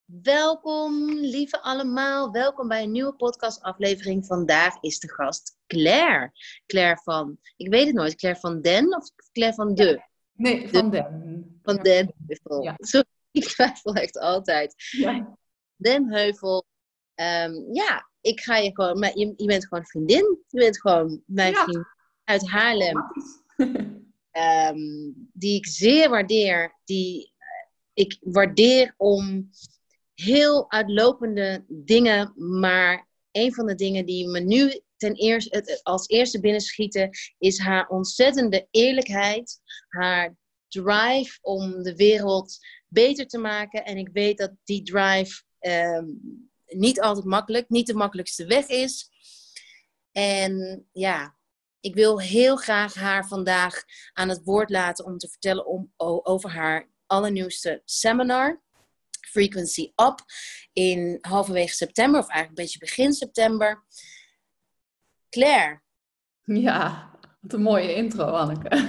Welkom, lieve allemaal. Welkom bij een nieuwe podcastaflevering. Vandaag is de gast Claire. Claire van, ik weet het nooit, Claire van Den of Claire van de? Nee, van Den. Van Den Heuvel. Ja. Sorry, ik twijfel echt altijd. Ja. Den Heuvel. Ik ga je gewoon, maar je bent gewoon vriendin. Je bent gewoon mijn vriend uit Haarlem. Die ik zeer waardeer. Ik waardeer om heel uitlopende dingen, maar een van de dingen die me nu als eerste binnenschieten is haar ontzettende eerlijkheid, haar drive om de wereld beter te maken. En ik weet dat die drive niet altijd makkelijk, niet de makkelijkste weg is. En ja, ik wil heel graag haar vandaag aan het woord laten om te vertellen over haar allernieuwste seminar, Frequency Up, in halverwege september, of eigenlijk een beetje begin september. Claire. Ja, wat een mooie intro, Anneke.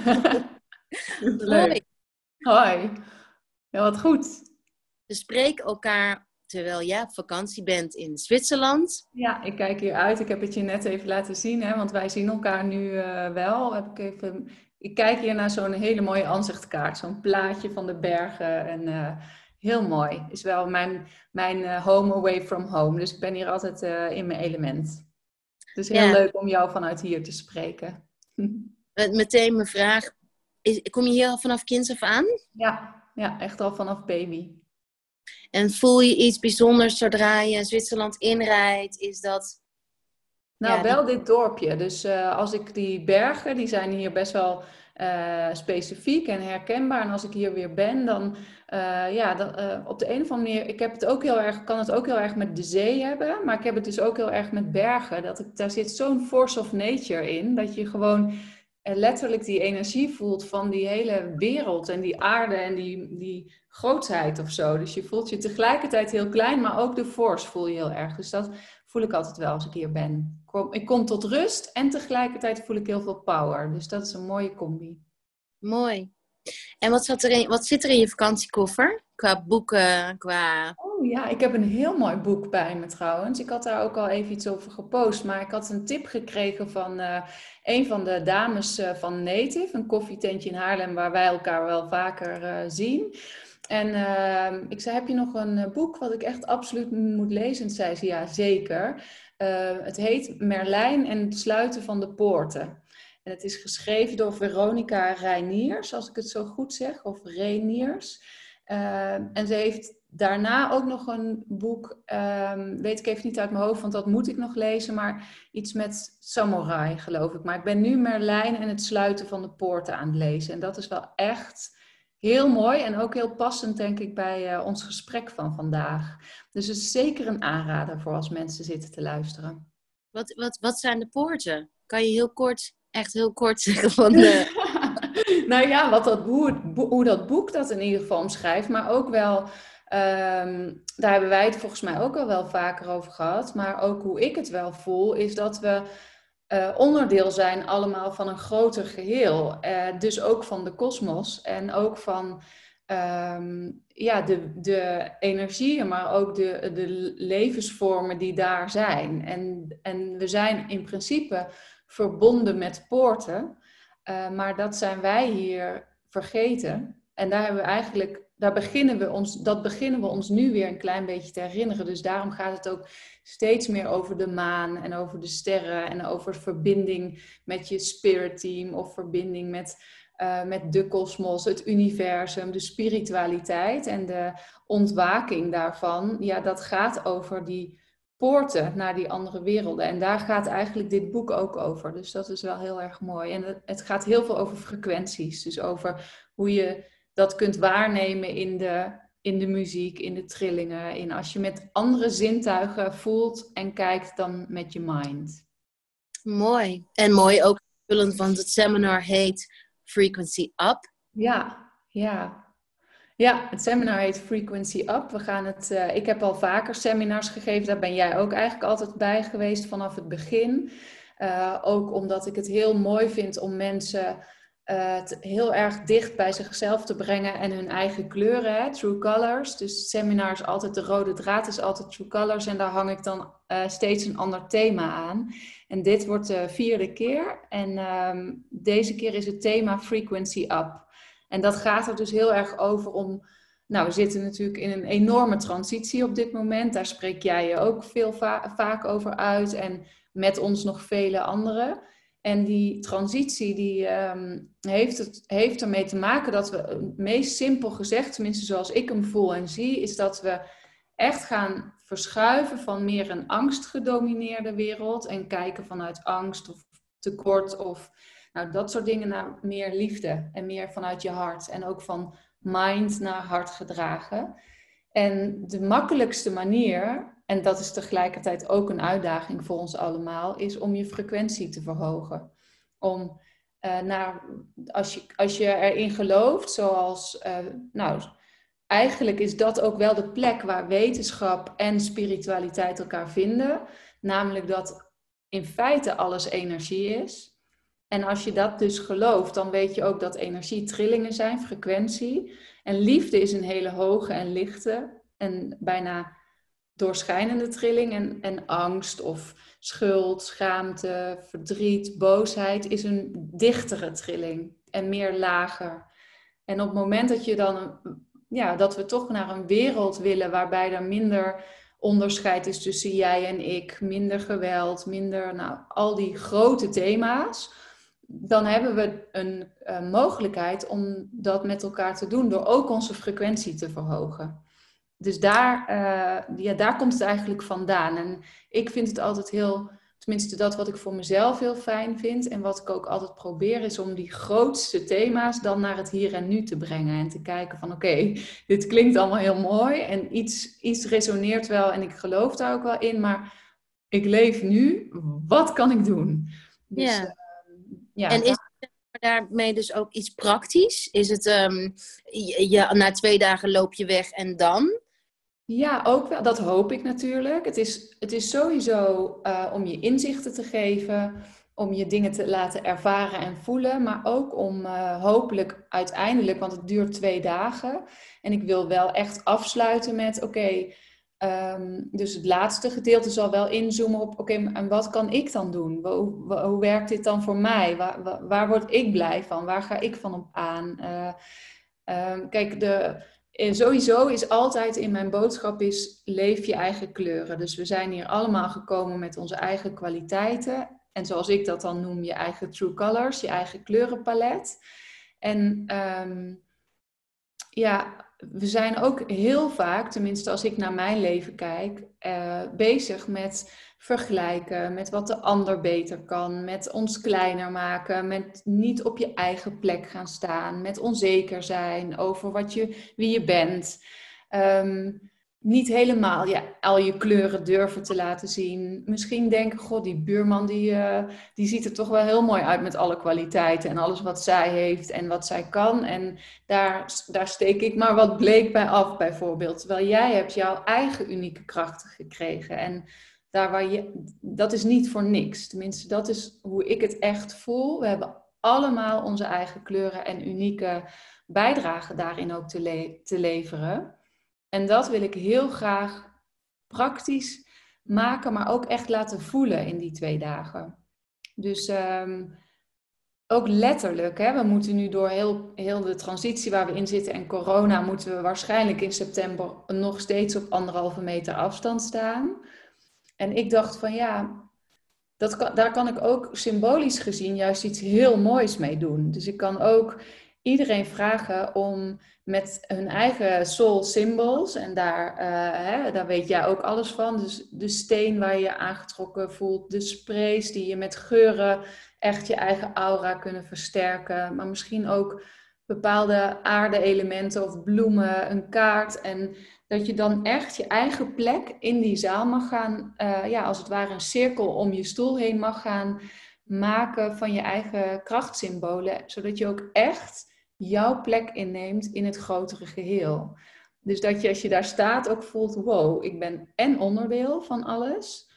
Leuk. Hoi. Ja, wat goed. We spreken elkaar terwijl jij op vakantie bent in Zwitserland. Ja, ik kijk hier uit. Ik heb het je net even laten zien, hè, want wij zien elkaar nu wel. Ik kijk hier naar zo'n hele mooie aanzichtkaart, zo'n plaatje van de bergen en heel mooi. Is wel mijn home away from home. Dus ik ben hier altijd in mijn element. Dus heel leuk om jou vanuit hier te spreken. Meteen mijn vraag, kom je hier al vanaf kinds af aan? Ja, echt al vanaf baby. En voel je iets bijzonders zodra je Zwitserland inrijdt? Is dat... wel dit dorpje. Dus als ik die bergen, die zijn hier best wel specifiek en herkenbaar. En als ik hier weer ben, dan op de een of andere manier, kan het ook heel erg met de zee hebben. Maar ik heb het dus ook heel erg met bergen. Daar zit zo'n force of nature in, dat je gewoon letterlijk die energie voelt van die hele wereld en die aarde en die grootheid of zo. Dus je voelt je tegelijkertijd heel klein, maar ook de force voel je heel erg. Dus dat voel ik altijd wel als ik hier ben. Ik kom tot rust en tegelijkertijd voel ik heel veel power. Dus dat is een mooie combi. Mooi. En wat zit er in je vakantiekoffer? Qua boeken, qua... Oh ja, ik heb een heel mooi boek bij me trouwens. Ik had daar ook al even iets over gepost. Maar ik had een tip gekregen van een van de dames van Native. Een koffietentje in Haarlem waar wij elkaar wel vaker zien. En ik zei, heb je nog een boek wat ik echt absoluut moet lezen? En zei ze, ja zeker. Het heet Merlijn en het sluiten van de poorten. En het is geschreven door Veronica Reiniers, als ik het zo goed zeg. Of Reiniers. En ze heeft daarna ook nog een boek, weet ik even niet uit mijn hoofd, want dat moet ik nog lezen, maar iets met samurai, geloof ik. Maar ik ben nu Merlijn en het sluiten van de poorten aan het lezen. En dat is wel echt heel mooi en ook heel passend, denk ik, bij ons gesprek van vandaag. Dus het is zeker een aanrader voor als mensen zitten te luisteren. Wat zijn de poorten? Kan je echt heel kort zeggen van... Nou ja, hoe dat boek dat in ieder geval omschrijft, maar ook wel, daar hebben wij het volgens mij ook al wel vaker over gehad, maar ook hoe ik het wel voel, is dat we onderdeel zijn allemaal van een groter geheel. Dus ook van de kosmos en ook van de energieën, maar ook de levensvormen die daar zijn. En we zijn in principe verbonden met poorten. Maar dat zijn wij hier vergeten. En dat beginnen we ons nu weer een klein beetje te herinneren. Dus daarom gaat het ook steeds meer over de maan en over de sterren en over verbinding met je spirit team of verbinding met de kosmos, het universum, de spiritualiteit en de ontwaking daarvan. Ja, dat gaat over die poorten naar die andere werelden. En daar gaat eigenlijk dit boek ook over. Dus dat is wel heel erg mooi. En het gaat heel veel over frequenties. Dus over hoe je dat kunt waarnemen in de muziek, in de trillingen. In als je met andere zintuigen voelt en kijkt dan met je mind. Mooi. En mooi ook aanvullend, want het seminar heet Frequency Up. Ja, het seminar heet Frequency Up. Ik heb al vaker seminars gegeven. Daar ben jij ook eigenlijk altijd bij geweest vanaf het begin. Ook omdat ik het heel mooi vind om mensen het heel erg dicht bij zichzelf te brengen en hun eigen kleuren, hè, True Colors. Dus het seminar is altijd, de rode draad is altijd True Colors en daar hang ik dan steeds een ander thema aan. En dit wordt de 4e keer en deze keer is het thema Frequency Up. En dat gaat er dus heel erg over om... Nou, we zitten natuurlijk in een enorme transitie op dit moment. Daar spreek jij je ook veel vaak over uit en met ons nog vele anderen. En die transitie die heeft ermee te maken dat we, meest simpel gezegd, tenminste zoals ik hem voel en zie, is dat we echt gaan verschuiven van meer een angstgedomineerde wereld en kijken vanuit angst of tekort of nou, dat soort dingen naar meer liefde en meer vanuit je hart en ook van mind naar hart gedragen. En de makkelijkste manier, en dat is tegelijkertijd ook een uitdaging voor ons allemaal, is om je frequentie te verhogen. Om als je erin gelooft, zoals, eigenlijk is dat ook wel de plek waar wetenschap en spiritualiteit elkaar vinden. Namelijk dat in feite alles energie is. En als je dat dus gelooft, dan weet je ook dat energie trillingen zijn, frequentie. En liefde is een hele hoge en lichte en bijna doorschijnende trilling. En angst of schuld, schaamte, verdriet, boosheid is een dichtere trilling en meer lager. En op het moment dat je dan, dat we toch naar een wereld willen waarbij er minder onderscheid is tussen jij en ik, minder geweld, minder, al die grote thema's, dan hebben we een mogelijkheid om dat met elkaar te doen door ook onze frequentie te verhogen. Dus daar komt het eigenlijk vandaan. En ik vind het altijd heel, tenminste dat wat ik voor mezelf heel fijn vind en wat ik ook altijd probeer, is om die grootste thema's dan naar het hier en nu te brengen. En te kijken van oké, dit klinkt allemaal heel mooi en iets resoneert wel en ik geloof daar ook wel in, maar ik leef nu, wat kan ik doen? Dus, en is daarmee dus ook iets praktisch? Is het, na 2 dagen loop je weg en dan? Ja, ook wel. Dat hoop ik natuurlijk. Het is sowieso om je inzichten te geven, om je dingen te laten ervaren en voelen, maar ook om hopelijk uiteindelijk, want het duurt 2 dagen, en ik wil wel echt afsluiten met dus het laatste gedeelte zal wel inzoomen op en wat kan ik dan doen? Hoe werkt dit dan voor mij? Waar word ik blij van? Waar ga ik van op aan? Kijk, sowieso is altijd in mijn boodschap leef je eigen kleuren. Dus we zijn hier allemaal gekomen met onze eigen kwaliteiten. En zoals ik dat dan noem, je eigen true colors, je eigen kleurenpalet. En we zijn ook heel vaak, tenminste als ik naar mijn leven kijk, bezig met vergelijken, met wat de ander beter kan, met ons kleiner maken, met niet op je eigen plek gaan staan, met onzeker zijn over wie je bent. Niet helemaal al je kleuren durven te laten zien. Misschien denken, god, die buurman die ziet er toch wel heel mooi uit met alle kwaliteiten en alles wat zij heeft en wat zij kan. En daar steek ik maar wat bleek bij af bijvoorbeeld. Terwijl jij hebt jouw eigen unieke krachten gekregen. En dat is niet voor niks. Tenminste, dat is hoe ik het echt voel. We hebben allemaal onze eigen kleuren en unieke bijdragen daarin ook te leveren. En dat wil ik heel graag praktisch maken, maar ook echt laten voelen in die 2 dagen. Dus ook letterlijk, hè? We moeten nu door heel de transitie waar we in zitten en corona, moeten we waarschijnlijk in september nog steeds op 1,5 meter afstand staan. En ik dacht van daar kan ik ook symbolisch gezien juist iets heel moois mee doen. Dus ik kan ook iedereen vragen om met hun eigen soul symbols, en daar weet jij ook alles van, dus de steen waar je je aangetrokken voelt, de sprays die je met geuren echt je eigen aura kunnen versterken, maar misschien ook bepaalde aarde-elementen of bloemen, een kaart, en dat je dan echt je eigen plek in die zaal mag gaan, als het ware een cirkel om je stoel heen mag gaan maken van je eigen krachtsymbolen, zodat je ook echt jouw plek inneemt in het grotere geheel. Dus dat je als je daar staat ook voelt, wow, ik ben en onderdeel van alles,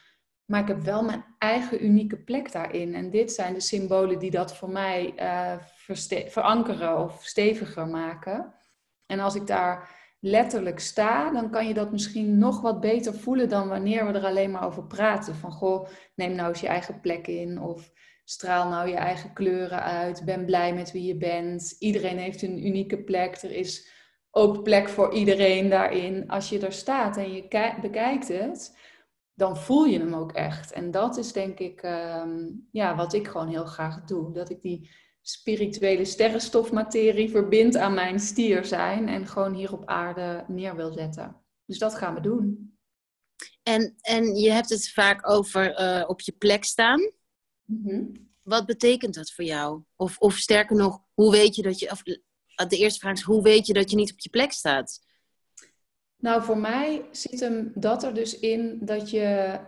Maar ik heb wel mijn eigen unieke plek daarin. En dit zijn de symbolen die dat voor mij verankeren of steviger maken. En als ik daar letterlijk sta, dan kan je dat misschien nog wat beter voelen dan wanneer we er alleen maar over praten. Van goh, neem nou eens je eigen plek in. Of straal nou je eigen kleuren uit. Ben blij met wie je bent. Iedereen heeft een unieke plek. Er is ook plek voor iedereen daarin. Als je er staat en je bekijkt het, dan voel je hem ook echt. En dat is denk ik wat ik gewoon heel graag doe. Dat ik die spirituele sterrenstofmaterie verbind aan mijn stier zijn en gewoon hier op aarde neer wil zetten. Dus dat gaan we doen. En je hebt het vaak over op je plek staan. Mm-hmm. Wat betekent dat voor jou? Of sterker nog, hoe weet je dat je... Of, de eerste vraag is, hoe weet je dat je niet op je plek staat? Nou, voor mij zit hem dat er dus in dat je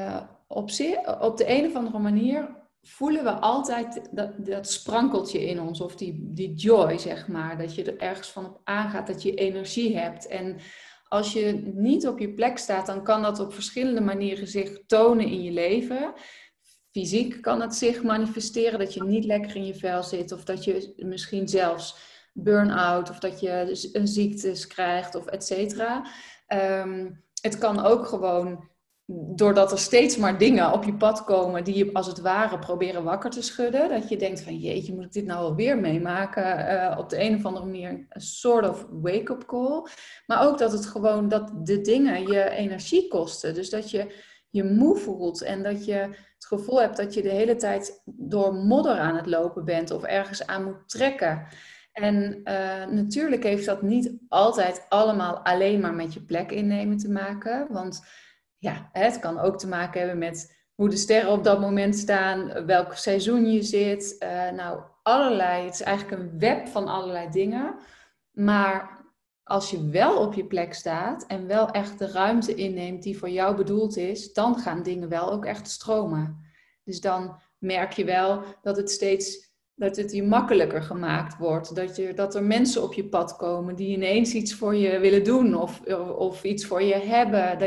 op de een of andere manier voelen we altijd dat sprankeltje in ons. Of die joy, zeg maar. Dat je er ergens van op aangaat, dat je energie hebt. En als je niet op je plek staat, dan kan dat op verschillende manieren zich tonen in je leven. Fysiek kan het zich manifesteren dat je niet lekker in je vel zit. Of dat je misschien zelfs burn-out of dat je een ziektes krijgt of et cetera. Het kan ook gewoon doordat er steeds maar dingen op je pad komen die je als het ware proberen wakker te schudden. Dat je denkt van jeetje, moet ik dit nou alweer meemaken? Op de een of andere manier een soort of wake-up call. Maar ook dat het gewoon, dat de dingen je energie kosten. Dus dat je je moe voelt en dat je het gevoel hebt dat je de hele tijd door modder aan het lopen bent of ergens aan moet trekken. En natuurlijk heeft dat niet altijd allemaal alleen maar met je plek innemen te maken. Want ja, het kan ook te maken hebben met hoe de sterren op dat moment staan, welk seizoen je zit. Allerlei. Het is eigenlijk een web van allerlei dingen. Maar als je wel op je plek staat en wel echt de ruimte inneemt die voor jou bedoeld is, dan gaan dingen wel ook echt stromen. Dus dan merk je wel dat het je makkelijker gemaakt wordt. Dat er mensen op je pad komen die ineens iets voor je willen doen of iets voor je hebben.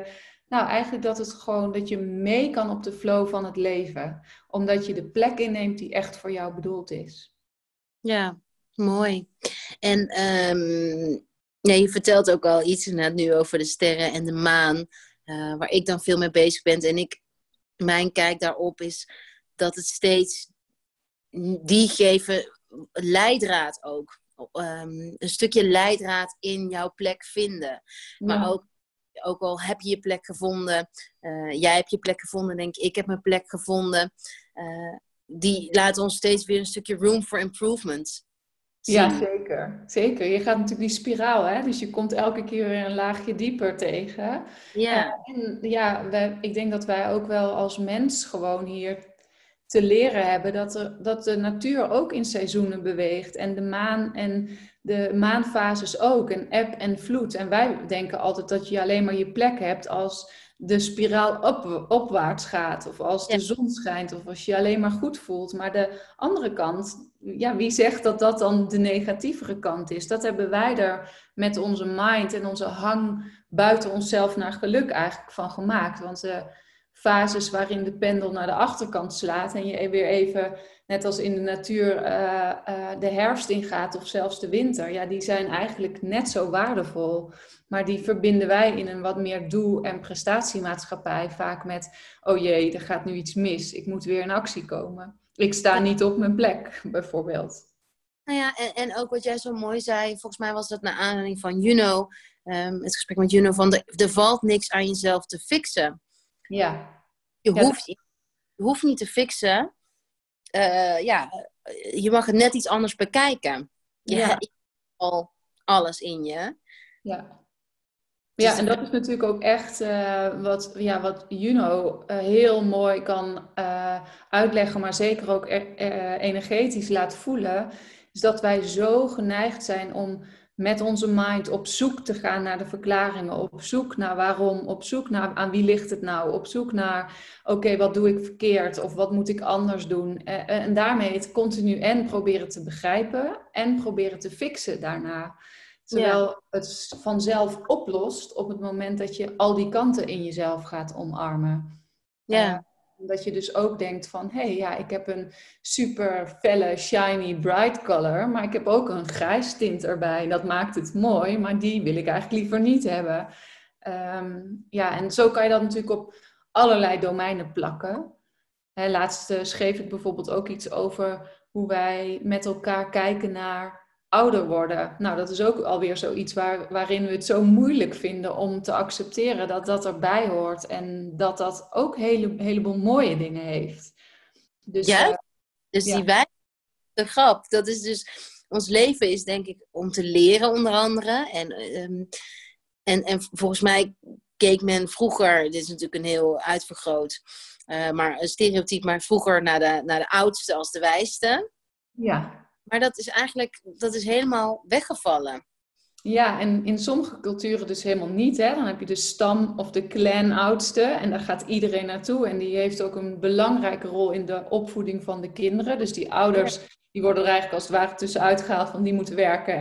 Dat je mee kan op de flow van het leven. Omdat je de plek inneemt die echt voor jou bedoeld is. Ja, mooi. En je vertelt ook al iets inderdaad nu over de sterren en de maan. Waar ik dan veel mee bezig ben. En mijn kijk daarop is dat het steeds... Die geven leidraad ook. Een stukje leidraad in jouw plek vinden. Maar ook al heb je je plek gevonden. Jij hebt je plek gevonden, denk ik heb mijn plek gevonden. Die laten ons steeds weer een stukje room for improvement zien. Ja, zeker. Zeker. Je gaat natuurlijk die spiraal, hè? Dus je komt elke keer weer een laagje dieper tegen. Ja. Ik denk dat wij ook wel als mens gewoon hier te leren hebben dat de natuur ook in seizoenen beweegt. En de maan en de maanfases ook. En eb en vloed. En wij denken altijd dat je alleen maar je plek hebt als de spiraal opwaarts gaat. Of als de zon schijnt. Of als je je alleen maar goed voelt. Maar de andere kant, wie zegt dat dat dan de negatievere kant is? Dat hebben wij er met onze mind en onze hang buiten onszelf naar geluk eigenlijk van gemaakt. Want de fases waarin de pendel naar de achterkant slaat en je weer even, net als in de natuur, de herfst ingaat of zelfs de winter, die zijn eigenlijk net zo waardevol. Maar die verbinden wij in een wat meer doel- en prestatiemaatschappij vaak met, oh jee, er gaat nu iets mis, ik moet weer in actie komen. Ik sta niet op mijn plek, bijvoorbeeld. Nou ja, en ook wat jij zo mooi zei, volgens mij was dat naar aanleiding van Juno, het gesprek met Juno, van er valt niks aan jezelf te fixen. Ja. Je hoeft niet te fixen. Je mag het net iets anders bekijken. Je hebt al alles in je. Ja. Ja, en dat is natuurlijk ook echt wat Juno heel mooi kan uitleggen, maar zeker ook energetisch laat voelen, is dat wij zo geneigd zijn om met onze mind op zoek te gaan naar de verklaringen, op zoek naar waarom, op zoek naar aan wie ligt het nou, op zoek naar, oké, wat doe ik verkeerd of wat moet ik anders doen? En daarmee het continu en proberen te begrijpen en proberen te fixen daarna. Terwijl het vanzelf oplost op het moment dat je al die kanten in jezelf gaat omarmen. Dat je dus ook denkt van, ja, ik heb een super felle, shiny, bright color, maar ik heb ook een grijs tint erbij. Dat maakt het mooi, maar die wil ik eigenlijk liever niet hebben. En zo kan je dat natuurlijk op allerlei domeinen plakken. Laatst schreef ik bijvoorbeeld ook iets over hoe wij met elkaar kijken naar ouder worden. Nou, dat is ook alweer zoiets waarin we het zo moeilijk vinden om te accepteren dat dat erbij hoort. En dat dat ook een heleboel mooie dingen heeft. Dus, die wijze grap. Dat is dus... Ons leven is denk ik om te leren onder andere. En volgens mij keek men vroeger... Dit is natuurlijk een heel uitvergroot... maar een stereotype, maar vroeger naar de oudste als de wijste. Ja. Maar dat is helemaal weggevallen. Ja, en in sommige culturen dus helemaal niet. Hè? Dan heb je de stam of de clan-oudste en daar gaat iedereen naartoe. En die heeft ook een belangrijke rol in de opvoeding van de kinderen. Dus die ouders, die worden er eigenlijk als het ware tussenuit gehaald van die moeten werken.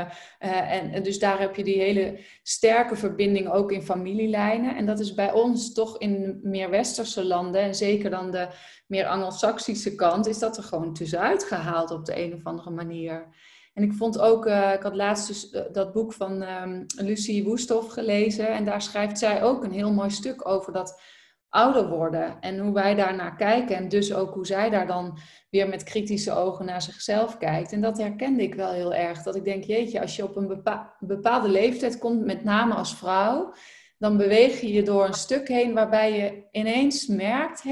En dus daar heb je die hele sterke verbinding ook in familielijnen. En dat is bij ons toch in meer westerse landen, en zeker dan de meer Anglo-Saxische kant, is dat er gewoon tussenuit gehaald op de een of andere manier. En ik vond ook, ik had laatst dus dat boek van Lucie Woesthoff gelezen. En daar schrijft zij ook een heel mooi stuk over dat ouder worden. En hoe wij daarnaar kijken. En dus ook hoe zij daar dan weer met kritische ogen naar zichzelf kijkt. En dat herkende ik wel heel erg. Dat ik denk, jeetje, als je op een bepaalde leeftijd komt, met name als vrouw, dan beweeg je je door een stuk heen waarbij je ineens merkt,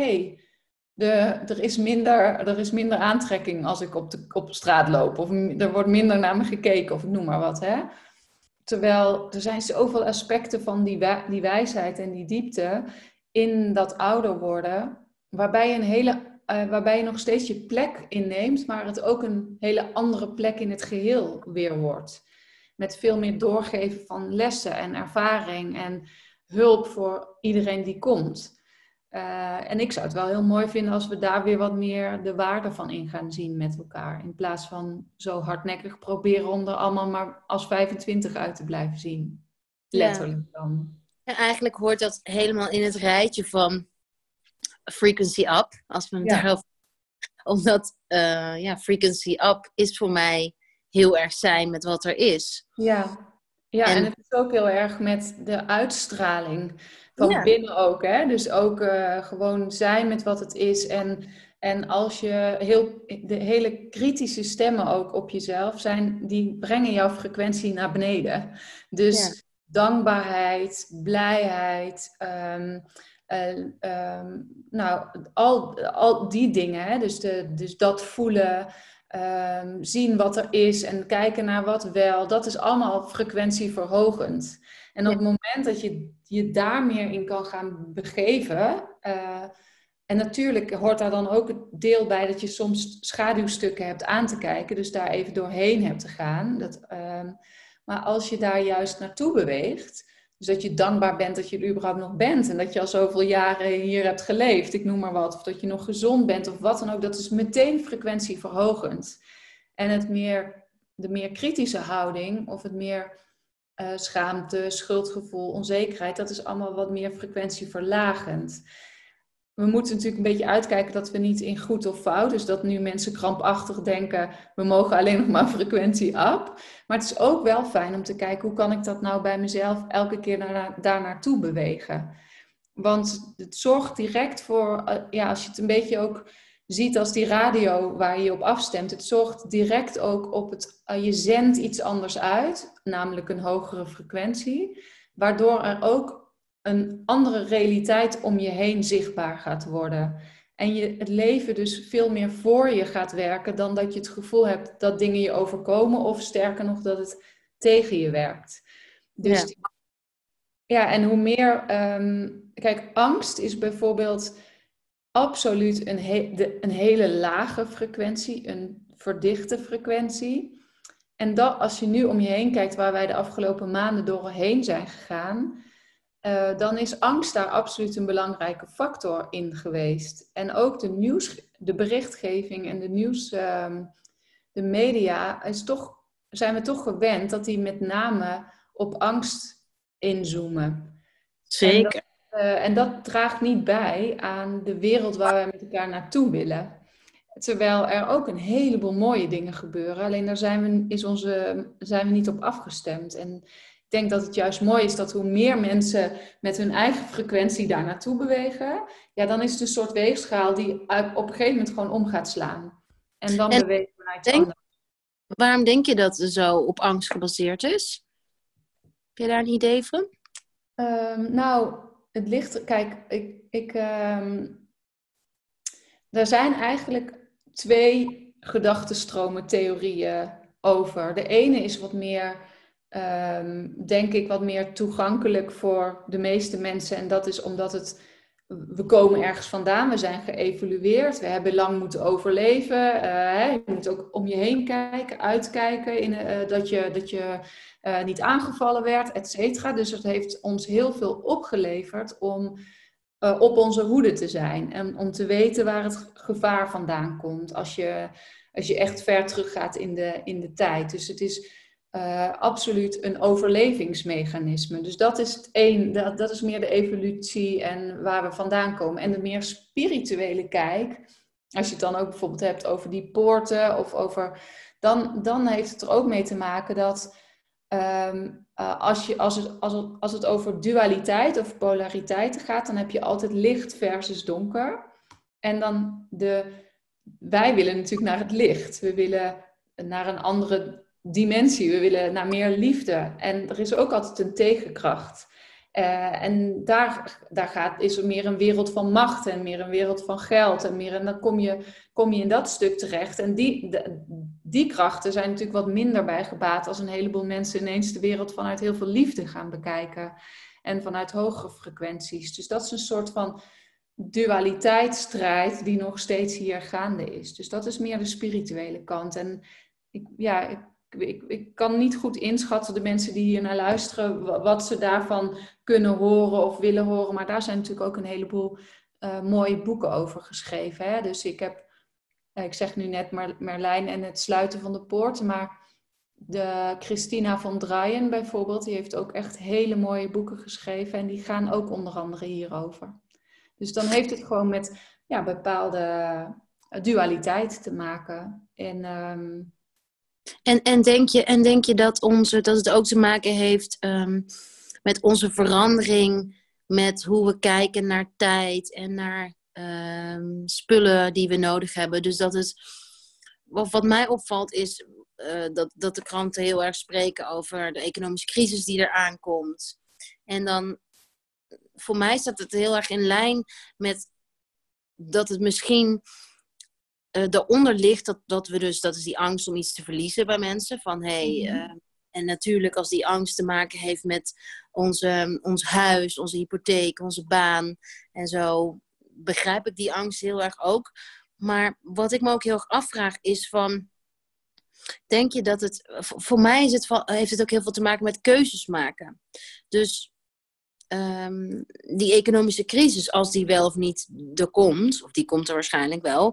er is minder aantrekking als ik op straat loop. Of er wordt minder naar me gekeken, of ik noem maar wat. Hè? Terwijl er zijn zoveel aspecten van die wijsheid en die diepte in dat ouder worden, waarbij je nog steeds je plek inneemt, maar het ook een hele andere plek in het geheel weer wordt. Met veel meer doorgeven van lessen en ervaring en hulp voor iedereen die komt. En ik zou het wel heel mooi vinden als we daar weer wat meer de waarde van in gaan zien met elkaar. In plaats van zo hardnekkig proberen om er allemaal maar als 25 uit te blijven zien. Letterlijk dan. Ja, eigenlijk hoort dat helemaal in het rijtje van frequency up. Als we het daarover... Omdat frequency up is voor mij heel erg zijn met wat er is. Ja, en het is ook heel erg met de uitstraling van binnen ook. Hè? Dus ook gewoon zijn met wat het is. En als je de hele kritische stemmen ook op jezelf zijn, die brengen jouw frequentie naar beneden. Dus dankbaarheid, blijheid, al die dingen. Hè? Dus dat voelen, zien wat er is en kijken naar wat wel. Dat is allemaal frequentieverhogend. En op het moment dat je je daar meer in kan gaan begeven. En natuurlijk hoort daar dan ook het deel bij dat je soms schaduwstukken hebt aan te kijken. Dus daar even doorheen hebt te gaan. Maar als je daar juist naartoe beweegt. Dus dat je dankbaar bent dat je er überhaupt nog bent. En dat je al zoveel jaren hier hebt geleefd. Ik noem maar wat. Of dat je nog gezond bent of wat dan ook. Dat is meteen frequentieverhogend. En de meer kritische houding. Of het meer schaamte, schuldgevoel, onzekerheid. Dat is allemaal wat meer frequentieverlagend. We moeten natuurlijk een beetje uitkijken dat we niet in goed of fout. Dus dat nu mensen krampachtig denken, we mogen alleen nog maar frequentie up. Maar het is ook wel fijn om te kijken, hoe kan ik dat nou bij mezelf elke keer daar naartoe bewegen? Want het zorgt direct voor, als je het een beetje ook ziet als die radio waar je je op afstemt. Het zorgt direct ook op je zendt iets anders uit, namelijk een hogere frequentie. Waardoor er ook een andere realiteit om je heen zichtbaar gaat worden. En het leven dus veel meer voor je gaat werken dan dat je het gevoel hebt dat dingen je overkomen of sterker nog dat het tegen je werkt. Dus en hoe meer... kijk, angst is bijvoorbeeld absoluut een hele lage frequentie, een verdichte frequentie. En als je nu om je heen kijkt waar wij de afgelopen maanden doorheen zijn gegaan, dan is angst daar absoluut een belangrijke factor in geweest. En ook de berichtgeving en de media, zijn we toch gewend dat die met name op angst inzoomen. Zeker. En dat draagt niet bij aan de wereld waar wij met elkaar naartoe willen. Terwijl er ook een heleboel mooie dingen gebeuren. Alleen daar zijn we niet op afgestemd. En ik denk dat het juist mooi is dat hoe meer mensen met hun eigen frequentie daar naartoe bewegen, ja, dan is het een soort weegschaal die op een gegeven moment gewoon om gaat slaan. En dan En bewegen we naar iets anders. waarom denk je dat het zo op angst gebaseerd is? Heb je daar een idee van? Nou, het ligt... Kijk, er zijn eigenlijk 2 gedachtenstromen, theorieën over. De ene is wat meer, denk ik, wat meer toegankelijk voor de meeste mensen. En dat is omdat we komen ergens vandaan, we zijn geëvolueerd, we hebben lang moeten overleven. Je moet ook om je heen kijken, uitkijken, dat je niet aangevallen werd, et cetera. Dus het heeft ons heel veel opgeleverd om op onze hoede te zijn. En om te weten waar het gevaar vandaan komt. Als je echt ver teruggaat in de tijd. Dus het is absoluut een overlevingsmechanisme. Dus dat is het dat is meer de evolutie en waar we vandaan komen. En de meer spirituele kijk, als je het dan ook bijvoorbeeld hebt over die poorten of over... Dan heeft het er ook mee te maken dat als het over dualiteit of polariteit gaat, dan heb je altijd licht versus donker. En dan wij willen natuurlijk naar het licht. We willen naar een andere dimensie. We willen naar meer liefde. En er is ook altijd een tegenkracht. En is er meer een wereld van macht en meer een wereld van geld. En dan kom je in dat stuk terecht. En die krachten zijn natuurlijk wat minder bij gebaat als een heleboel mensen ineens de wereld vanuit heel veel liefde gaan bekijken. En vanuit hogere frequenties. Dus dat is een soort van dualiteitsstrijd die nog steeds hier gaande is. Dus dat is meer de spirituele kant. En ik kan niet goed inschatten, de mensen die hier naar luisteren, wat ze daarvan kunnen horen of willen horen. Maar daar zijn natuurlijk ook een heleboel mooie boeken over geschreven. Hè? Dus ik zeg nu net Merlijn en het sluiten van de poorten. Maar de Christina von Dreien bijvoorbeeld, die heeft ook echt hele mooie boeken geschreven. En die gaan ook onder andere hierover. Dus dan heeft het gewoon met bepaalde dualiteit te maken. En denk je dat het ook te maken heeft met onze verandering, met hoe we kijken naar tijd en naar spullen die we nodig hebben? Dus dat is, wat mij opvalt is dat de kranten heel erg spreken over de economische crisis die er aankomt. En dan, voor mij staat het heel erg in lijn met dat het misschien daaronder ligt dat is die angst om iets te verliezen bij mensen. Van en natuurlijk als die angst te maken heeft met ons huis, onze hypotheek, onze baan en zo, begrijp ik die angst heel erg ook. Maar wat ik me ook heel erg afvraag is van, denk je dat voor mij heeft het ook heel veel te maken met keuzes maken. Dus die economische crisis, als die wel of niet er komt, of die komt er waarschijnlijk wel,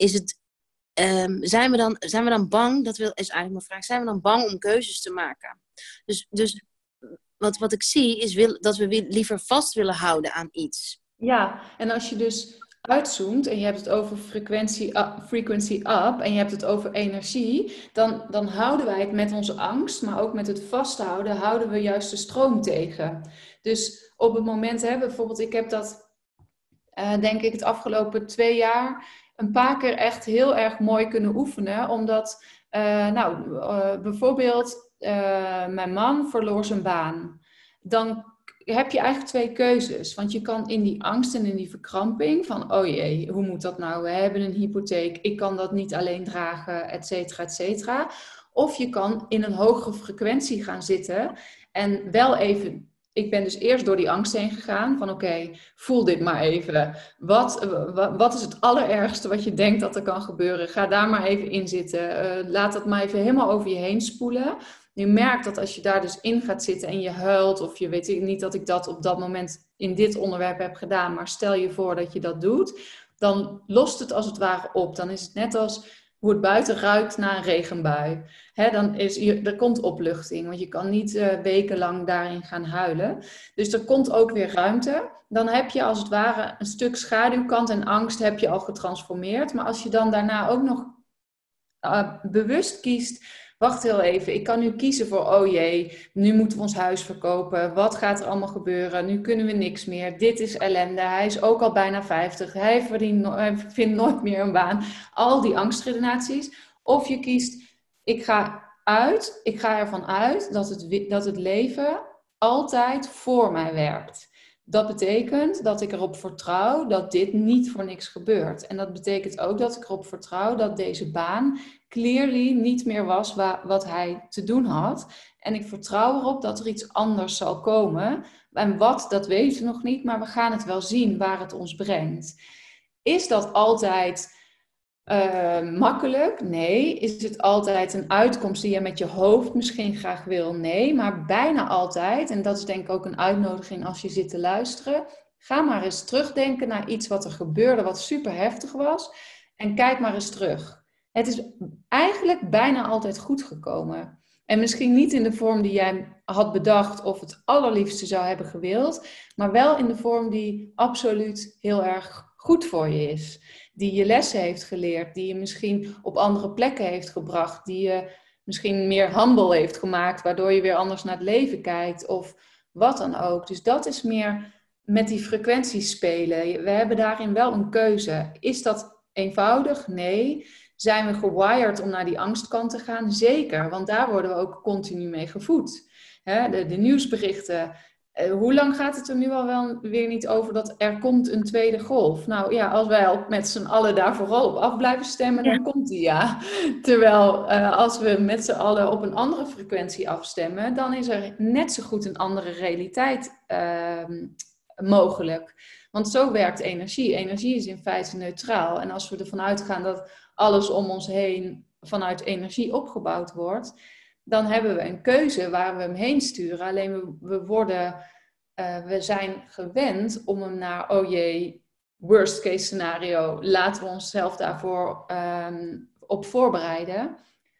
zijn we dan bang, is eigenlijk mijn vraag, zijn we dan bang om keuzes te maken? Dus wat ik zie is dat we liever vast willen houden aan iets. Ja, en als je dus uitzoomt en je hebt het over frequency up en je hebt het over energie, dan houden wij het met onze angst, maar ook met het vasthouden, houden we juist de stroom tegen. Dus op het moment, bijvoorbeeld, ik heb dat, denk ik, het afgelopen 2 jaar een paar keer echt heel erg mooi kunnen oefenen, omdat, bijvoorbeeld, mijn man verloor zijn baan. Dan heb je eigenlijk 2 keuzes. Want je kan in die angst en in die verkramping van, oh jee, hoe moet dat nou? We hebben een hypotheek, ik kan dat niet alleen dragen, et cetera, et cetera. Of je kan in een hogere frequentie gaan zitten en wel even... Ik ben dus eerst door die angst heen gegaan van oké, voel dit maar even. Wat is het allerergste wat je denkt dat er kan gebeuren? Ga daar maar even in zitten. Laat dat maar even helemaal over je heen spoelen. Je merkt dat als je daar dus in gaat zitten en je huilt, of je weet niet dat ik dat op dat moment in dit onderwerp heb gedaan, maar stel je voor dat je dat doet, dan lost het als het ware op. Dan is het net als hoe het buiten ruikt na een regenbui. Dan er komt opluchting, want je kan niet wekenlang daarin gaan huilen. Dus er komt ook weer ruimte. Dan heb je als het ware een stuk schaduwkant en angst heb je al getransformeerd. Maar als je dan daarna ook nog bewust kiest, wacht heel even, ik kan nu kiezen voor, oh jee, nu moeten we ons huis verkopen. Wat gaat er allemaal gebeuren? Nu kunnen we niks meer. Dit is ellende. Hij is ook al bijna 50. Hij vindt nooit meer een baan. Al die angstredenaties. Of je kiest, ik ga ervan uit dat het leven altijd voor mij werkt. Dat betekent dat ik erop vertrouw dat dit niet voor niks gebeurt. En dat betekent ook dat ik erop vertrouw dat deze baan clearly niet meer was wat hij te doen had. En ik vertrouw erop dat er iets anders zal komen. En wat, dat weten we nog niet, maar we gaan het wel zien waar het ons brengt. Is dat altijd makkelijk? Nee. Is het altijd een uitkomst die je met je hoofd misschien graag wil? Nee, maar bijna altijd, en dat is denk ik ook een uitnodiging als je zit te luisteren, ga maar eens terugdenken naar iets wat er gebeurde wat super heftig was en kijk maar eens terug. Het is eigenlijk bijna altijd goed gekomen. En misschien niet in de vorm die jij had bedacht of het allerliefste zou hebben gewild, maar wel in de vorm die absoluut heel erg goed voor je is. Die je lessen heeft geleerd, die je misschien op andere plekken heeft gebracht, die je misschien meer humble heeft gemaakt, waardoor je weer anders naar het leven kijkt of wat dan ook. Dus dat is meer met die frequenties spelen. We hebben daarin wel een keuze. Is dat eenvoudig? Nee. Zijn we gewired om naar die angstkant te gaan? Zeker, want daar worden we ook continu mee gevoed. De nieuwsberichten. Hoe lang gaat het er nu al wel weer niet over dat er komt een tweede golf? Nou ja, als wij ook met z'n allen daar vooral op af blijven stemmen, dan komt die ja. Terwijl als we met z'n allen op een andere frequentie afstemmen, dan is er net zo goed een andere realiteit mogelijk. Want zo werkt energie. Energie is in feite neutraal. En als we ervan uitgaan dat alles om ons heen vanuit energie opgebouwd wordt, dan hebben we een keuze waar we hem heen sturen. Alleen we zijn gewend om hem naar, oh jee, worst case scenario, laten we onszelf daarvoor op voorbereiden.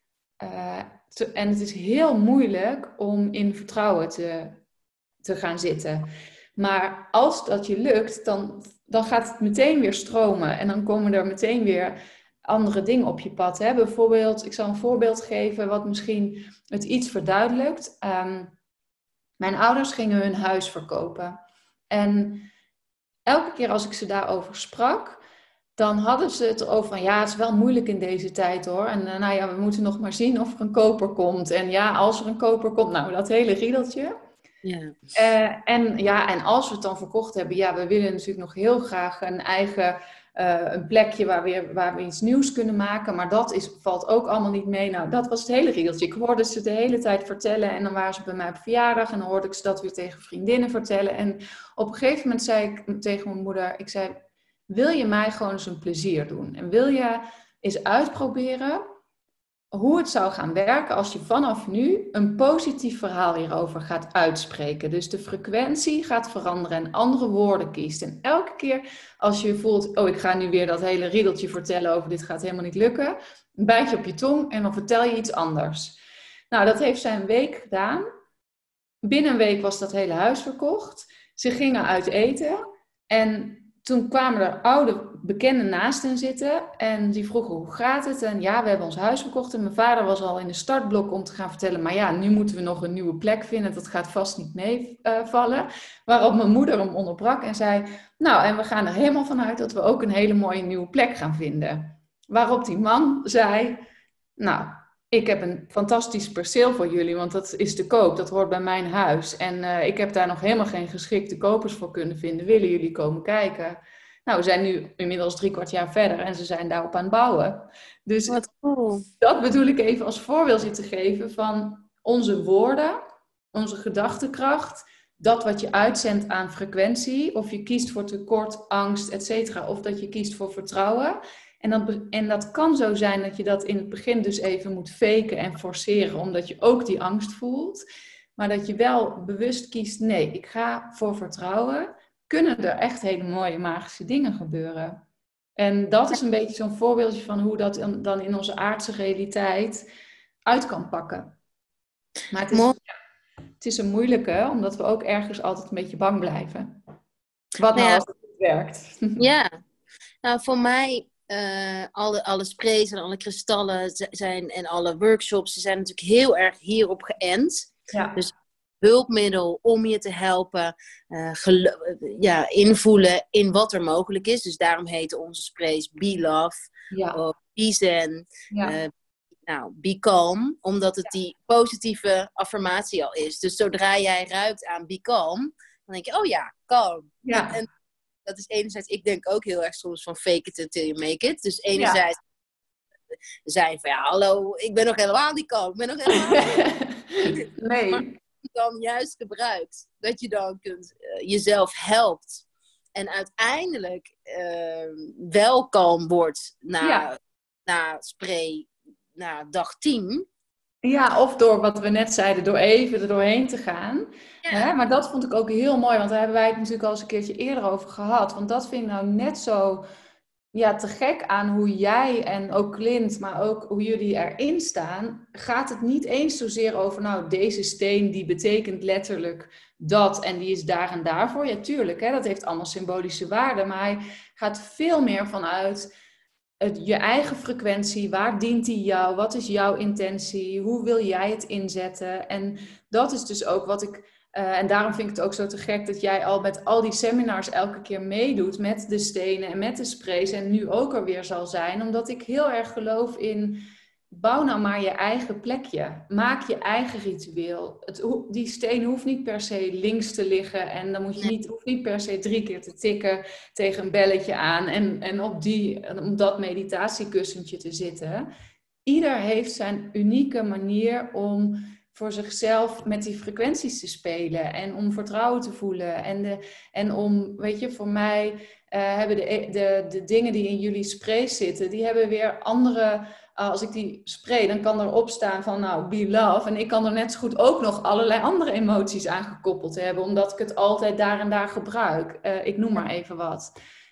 En het is heel moeilijk om in vertrouwen te gaan zitten. Maar als dat je lukt, dan gaat het meteen weer stromen. En dan komen er meteen weer andere dingen op je pad. Hè? Bijvoorbeeld, ik zal een voorbeeld geven wat misschien het iets verduidelijkt. Mijn ouders gingen hun huis verkopen. En elke keer als ik ze daarover sprak, dan hadden ze het erover van, ja, het is wel moeilijk in deze tijd hoor. En nou ja, we moeten nog maar zien of er een koper komt. En ja, als er een koper komt, nou, dat hele riedeltje. Ja. En als we het dan verkocht hebben, ja, we willen natuurlijk nog heel graag een eigen een plekje waar we iets nieuws kunnen maken. Maar dat valt ook allemaal niet mee. Nou, dat was het hele riedeltje. Ik hoorde ze de hele tijd vertellen en dan waren ze bij mij op verjaardag en dan hoorde ik ze dat weer tegen vriendinnen vertellen. En op een gegeven moment zei ik tegen mijn moeder, ik zei, wil je mij gewoon eens een plezier doen? En wil je eens uitproberen hoe het zou gaan werken als je vanaf nu een positief verhaal hierover gaat uitspreken. Dus de frequentie gaat veranderen en andere woorden kiest. En elke keer als je voelt, oh, ik ga nu weer dat hele riedeltje vertellen over dit gaat helemaal niet lukken, bijt je op je tong en dan vertel je iets anders. Nou, dat heeft zij een week gedaan. Binnen een week was dat hele huis verkocht. Ze gingen uit eten en toen kwamen er oude bekenden naast hen zitten en die vroegen hoe gaat het? En ja, we hebben ons huis verkocht en mijn vader was al in de startblok om te gaan vertellen, maar ja, nu moeten we nog een nieuwe plek vinden, dat gaat vast niet meevallen. Waarop mijn moeder hem onderbrak en zei, nou, en we gaan er helemaal vanuit dat we ook een hele mooie nieuwe plek gaan vinden. Waarop die man zei, nou, ik heb een fantastisch perceel voor jullie, want dat is te koop, dat hoort bij mijn huis. En ik heb daar nog helemaal geen geschikte kopers voor kunnen vinden. Willen jullie komen kijken? Nou, we zijn nu inmiddels 3/4 jaar verder en ze zijn daarop aan het bouwen. Dus wat cool. Dat bedoel ik even als voorbeeld te geven van onze woorden, onze gedachtekracht, dat wat je uitzendt aan frequentie, of je kiest voor tekort, angst, etc., of dat je kiest voor vertrouwen. En dat kan zo zijn dat je dat in het begin dus even moet faken en forceren, omdat je ook die angst voelt. Maar dat je wel bewust kiest, nee, ik ga voor vertrouwen. Kunnen er echt hele mooie magische dingen gebeuren. En dat is een beetje zo'n voorbeeldje van hoe dat dan in onze aardse realiteit uit kan pakken. Maar het is een moeilijke, omdat we ook ergens altijd een beetje bang blijven. Wat Nou nou ja, als het niet werkt? ja. Nou, voor mij, alle sprays en alle kristallen zijn, en alle workshops, ze zijn natuurlijk heel erg hierop geënt. Ja, Dus hulpmiddel om je te helpen invoelen in wat er mogelijk is. Dus daarom heten onze sprays Be Love, ja, of Be Zen, ja, Be Calm, omdat het die positieve affirmatie al is. Dus zodra jij ruikt aan Be Calm, dan denk je, oh ja, kalm. ja, En dat is enerzijds, ik denk ook heel erg soms van fake it until you make it. Dus ja. enerzijds zijn van, ja, hallo, ik ben nog helemaal niet kalm. Ik ben nog helemaal niet. Maar als Nee. je dan juist gebruikt, dat je dan jezelf helpt. En uiteindelijk wel kalm wordt Ja. na spray, na dag 10. Ja, of door wat we net zeiden, door even er doorheen te gaan. Hè? Ja, Maar dat vond ik ook heel mooi, want daar hebben wij het natuurlijk al eens een keertje eerder over gehad. Want dat vind ik nou net zo te gek aan hoe jij en ook Clint, maar ook hoe jullie erin staan. Gaat het niet eens zozeer over, nou, deze steen die betekent letterlijk dat en die is daar en daarvoor. Ja, tuurlijk, hè, dat heeft allemaal symbolische waarde, maar hij gaat veel meer vanuit je eigen frequentie, waar dient die jou, wat is jouw intentie, hoe wil jij het inzetten? En dat is dus ook wat ik, en daarom vind ik het ook zo te gek dat jij al met al die seminars elke keer meedoet met de stenen en met de sprays en nu ook er weer zal zijn, omdat ik heel erg geloof in, bouw nou maar je eigen plekje. Maak je eigen ritueel. Die steen hoeft niet per se links te liggen en dan moet je hoeft niet per se 3 keer te tikken tegen een belletje aan en op dat meditatiekussentje te zitten. Ieder heeft zijn unieke manier om voor zichzelf met die frequenties te spelen en om vertrouwen te voelen. En om, weet je, voor mij hebben de dingen die in jullie spray zitten, die hebben weer andere. Als ik die spray, dan kan erop staan van nou, be love. En ik kan er net zo goed ook nog allerlei andere emoties aan gekoppeld hebben, omdat ik het altijd daar en daar gebruik. Ik noem maar even wat.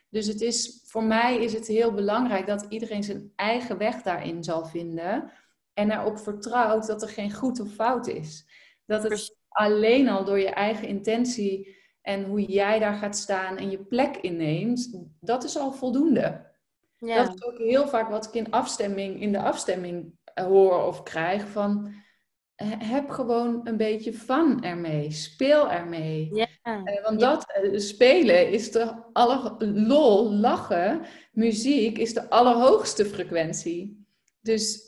Dus voor mij is het heel belangrijk dat iedereen zijn eigen weg daarin zal vinden. En erop vertrouwt dat er geen goed of fout is. Dat het alleen al door je eigen intentie en hoe jij daar gaat staan en je plek inneemt, dat is al voldoende. ja, Dat is ook heel vaak wat ik in de afstemming hoor of krijg van heb gewoon een beetje fun ermee. Speel ermee. ja, Want ja, spelen is lol, lachen, muziek is de allerhoogste frequentie. Dus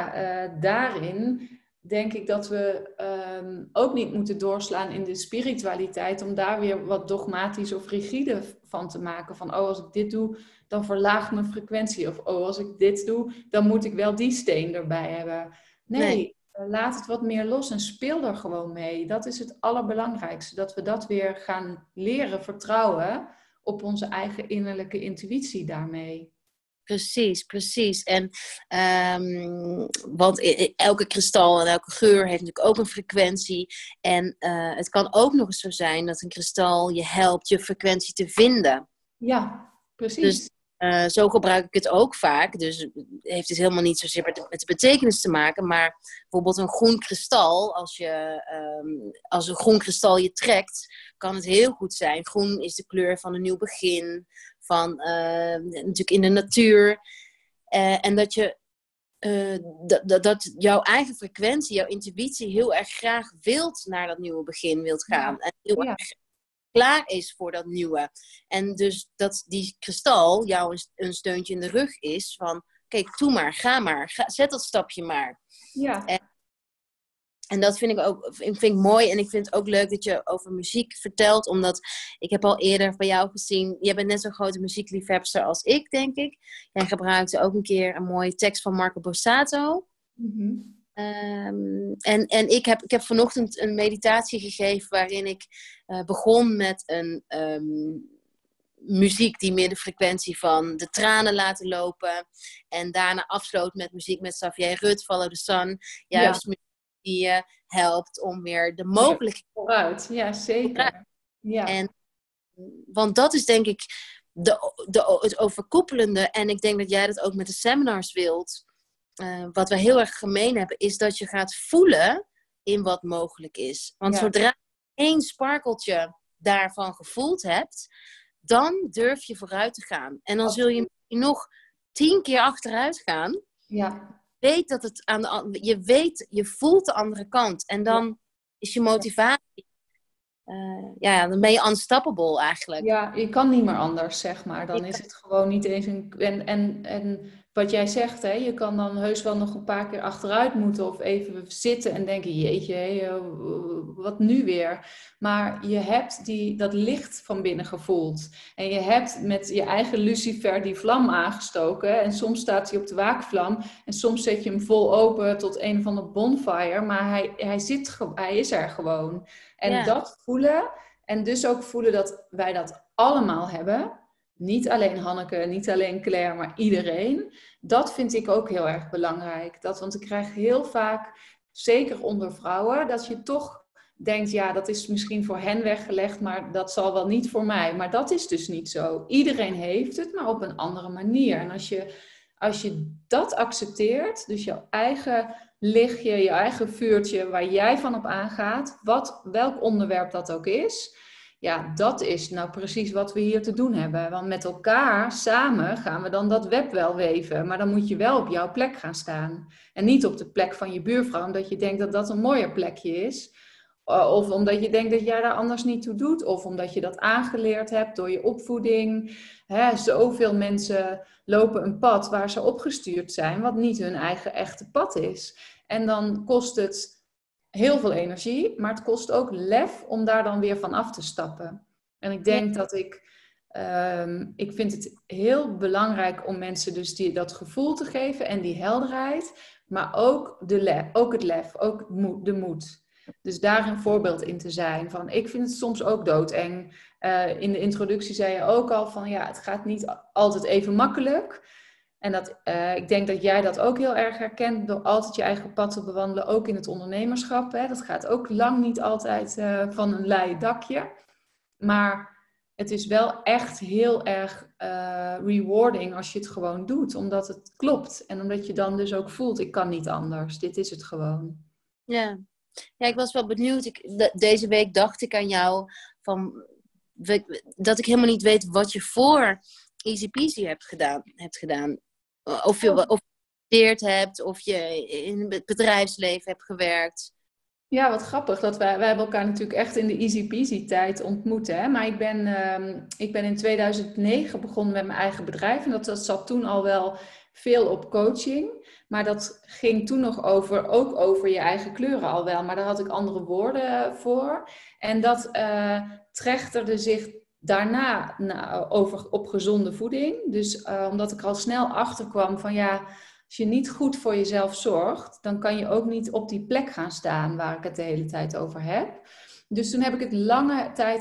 daarin denk ik dat we ook niet moeten doorslaan in de spiritualiteit om daar weer wat dogmatisch of rigide van te maken. Van, oh, als ik dit doe, dan verlaagt mijn frequentie. Of, oh, als ik dit doe, dan moet ik wel die steen erbij hebben. Nee. Laat het wat meer los en speel er gewoon mee. Dat is het allerbelangrijkste. Dat we dat weer gaan leren vertrouwen op onze eigen innerlijke intuïtie daarmee. precies, precies. En want elke kristal en elke geur heeft natuurlijk ook een frequentie. En het kan ook nog eens zo zijn dat een kristal je helpt je frequentie te vinden. Ja, precies. Dus zo gebruik ik het ook vaak. Dus het heeft dus helemaal niet zozeer met de betekenis te maken. Maar bijvoorbeeld een groen kristal. Als een groen kristal je trekt, kan het heel goed zijn. Groen is de kleur van een nieuw begin. Van natuurlijk in de natuur. En dat je dat jouw eigen frequentie, jouw intuïtie heel erg graag wilt naar dat nieuwe begin wilt gaan. En heel erg klaar is voor dat nieuwe. En dus dat die kristal jou een steuntje in de rug is van, kijk, doe maar, ga maar, zet dat stapje maar. Ja. En dat vind ik mooi. En ik vind het ook leuk dat je over muziek vertelt. Omdat ik heb al eerder bij jou gezien. Jij bent net zo'n grote muziekliefhebster als ik, denk ik. Jij gebruikte ook een keer een mooie tekst van Marco Borsato. Mm-hmm. En ik heb vanochtend een meditatie gegeven waarin ik begon met een muziek die meer de frequentie van de tranen laten lopen. En daarna afsloot met muziek met Xavier Rutte, Follow the Sun. Juist muziek die je helpt om weer de mogelijkheden vooruit. Ja, zeker. Ja. Want dat is denk ik het overkoepelende, en ik denk dat jij dat ook met de seminars wilt, wat we heel erg gemeen hebben, is dat je gaat voelen in wat mogelijk is. Want zodra je één sparkeltje daarvan gevoeld hebt, dan durf je vooruit te gaan. En dan zul je nog 10 keer achteruit gaan. Ja. Weet dat het je voelt de andere kant. En dan is je motivatie. Dan ben je unstoppable eigenlijk. Ja, je kan niet meer anders, zeg maar. Dan is het gewoon niet eens een... En wat jij zegt, hè, je kan dan heus wel nog een paar keer achteruit moeten of even zitten en denken, jeetje, wat nu weer? Maar je hebt dat licht van binnen gevoeld. En je hebt met je eigen lucifer die vlam aangestoken. En soms staat hij op de waakvlam en soms zet je hem vol open tot een van de bonfire. Maar hij is er gewoon. En dat voelen... En dus ook voelen dat wij dat allemaal hebben. Niet alleen Hanneke, niet alleen Claire, maar iedereen. Dat vind ik ook heel erg belangrijk. Want ik krijg heel vaak, zeker onder vrouwen, dat je toch denkt, ja, dat is misschien voor hen weggelegd, maar dat zal wel niet voor mij. Maar dat is dus niet zo. Iedereen heeft het, maar op een andere manier. En als je dat accepteert, dus jouw eigen lichtje, je eigen vuurtje waar jij van op aangaat, welk onderwerp dat ook is, ja, dat is nou precies wat we hier te doen hebben. Want met elkaar, samen, gaan we dan dat web wel weven. Maar dan moet je wel op jouw plek gaan staan. En niet op de plek van je buurvrouw, omdat je denkt dat dat een mooier plekje is. Of omdat je denkt dat jij daar anders niet toe doet. Of omdat je dat aangeleerd hebt door je opvoeding. Zoveel mensen lopen een pad waar ze opgestuurd zijn, wat niet hun eigen echte pad is. En dan kost het heel veel energie, maar het kost ook lef om daar dan weer van af te stappen. En ik denk dat ik vind het heel belangrijk om mensen dus dat gevoel te geven en die helderheid, maar ook het lef, ook de moed. Dus daar een voorbeeld in te zijn. Van, ik vind het soms ook doodeng. In de introductie zei je ook al van, ja, het gaat niet altijd even makkelijk. En ik denk dat jij dat ook heel erg herkent door altijd je eigen pad te bewandelen, ook in het ondernemerschap. Hè. Dat gaat ook lang niet altijd van een leien dakje. Maar het is wel echt heel erg rewarding als je het gewoon doet, omdat het klopt. En omdat je dan dus ook voelt, ik kan niet anders, dit is het gewoon. Ja, ik was wel benieuwd. Deze week dacht ik aan jou dat ik helemaal niet weet wat je voor Easy Peasy hebt gedaan. Of je gestudeerd hebt, of je in het bedrijfsleven hebt gewerkt. Ja, wat grappig. Wij hebben elkaar natuurlijk echt in de Easy Peasy tijd ontmoet. Hè? Maar ik ben in 2009 begonnen met mijn eigen bedrijf. En dat zat toen al wel veel op coaching. Maar dat ging toen nog ook over je eigen kleuren al wel. Maar daar had ik andere woorden voor. En dat trechterde zich daarna over op gezonde voeding. Dus omdat ik al snel achterkwam van ja, als je niet goed voor jezelf zorgt, dan kan je ook niet op die plek gaan staan waar ik het de hele tijd over heb. Dus toen heb ik lange tijd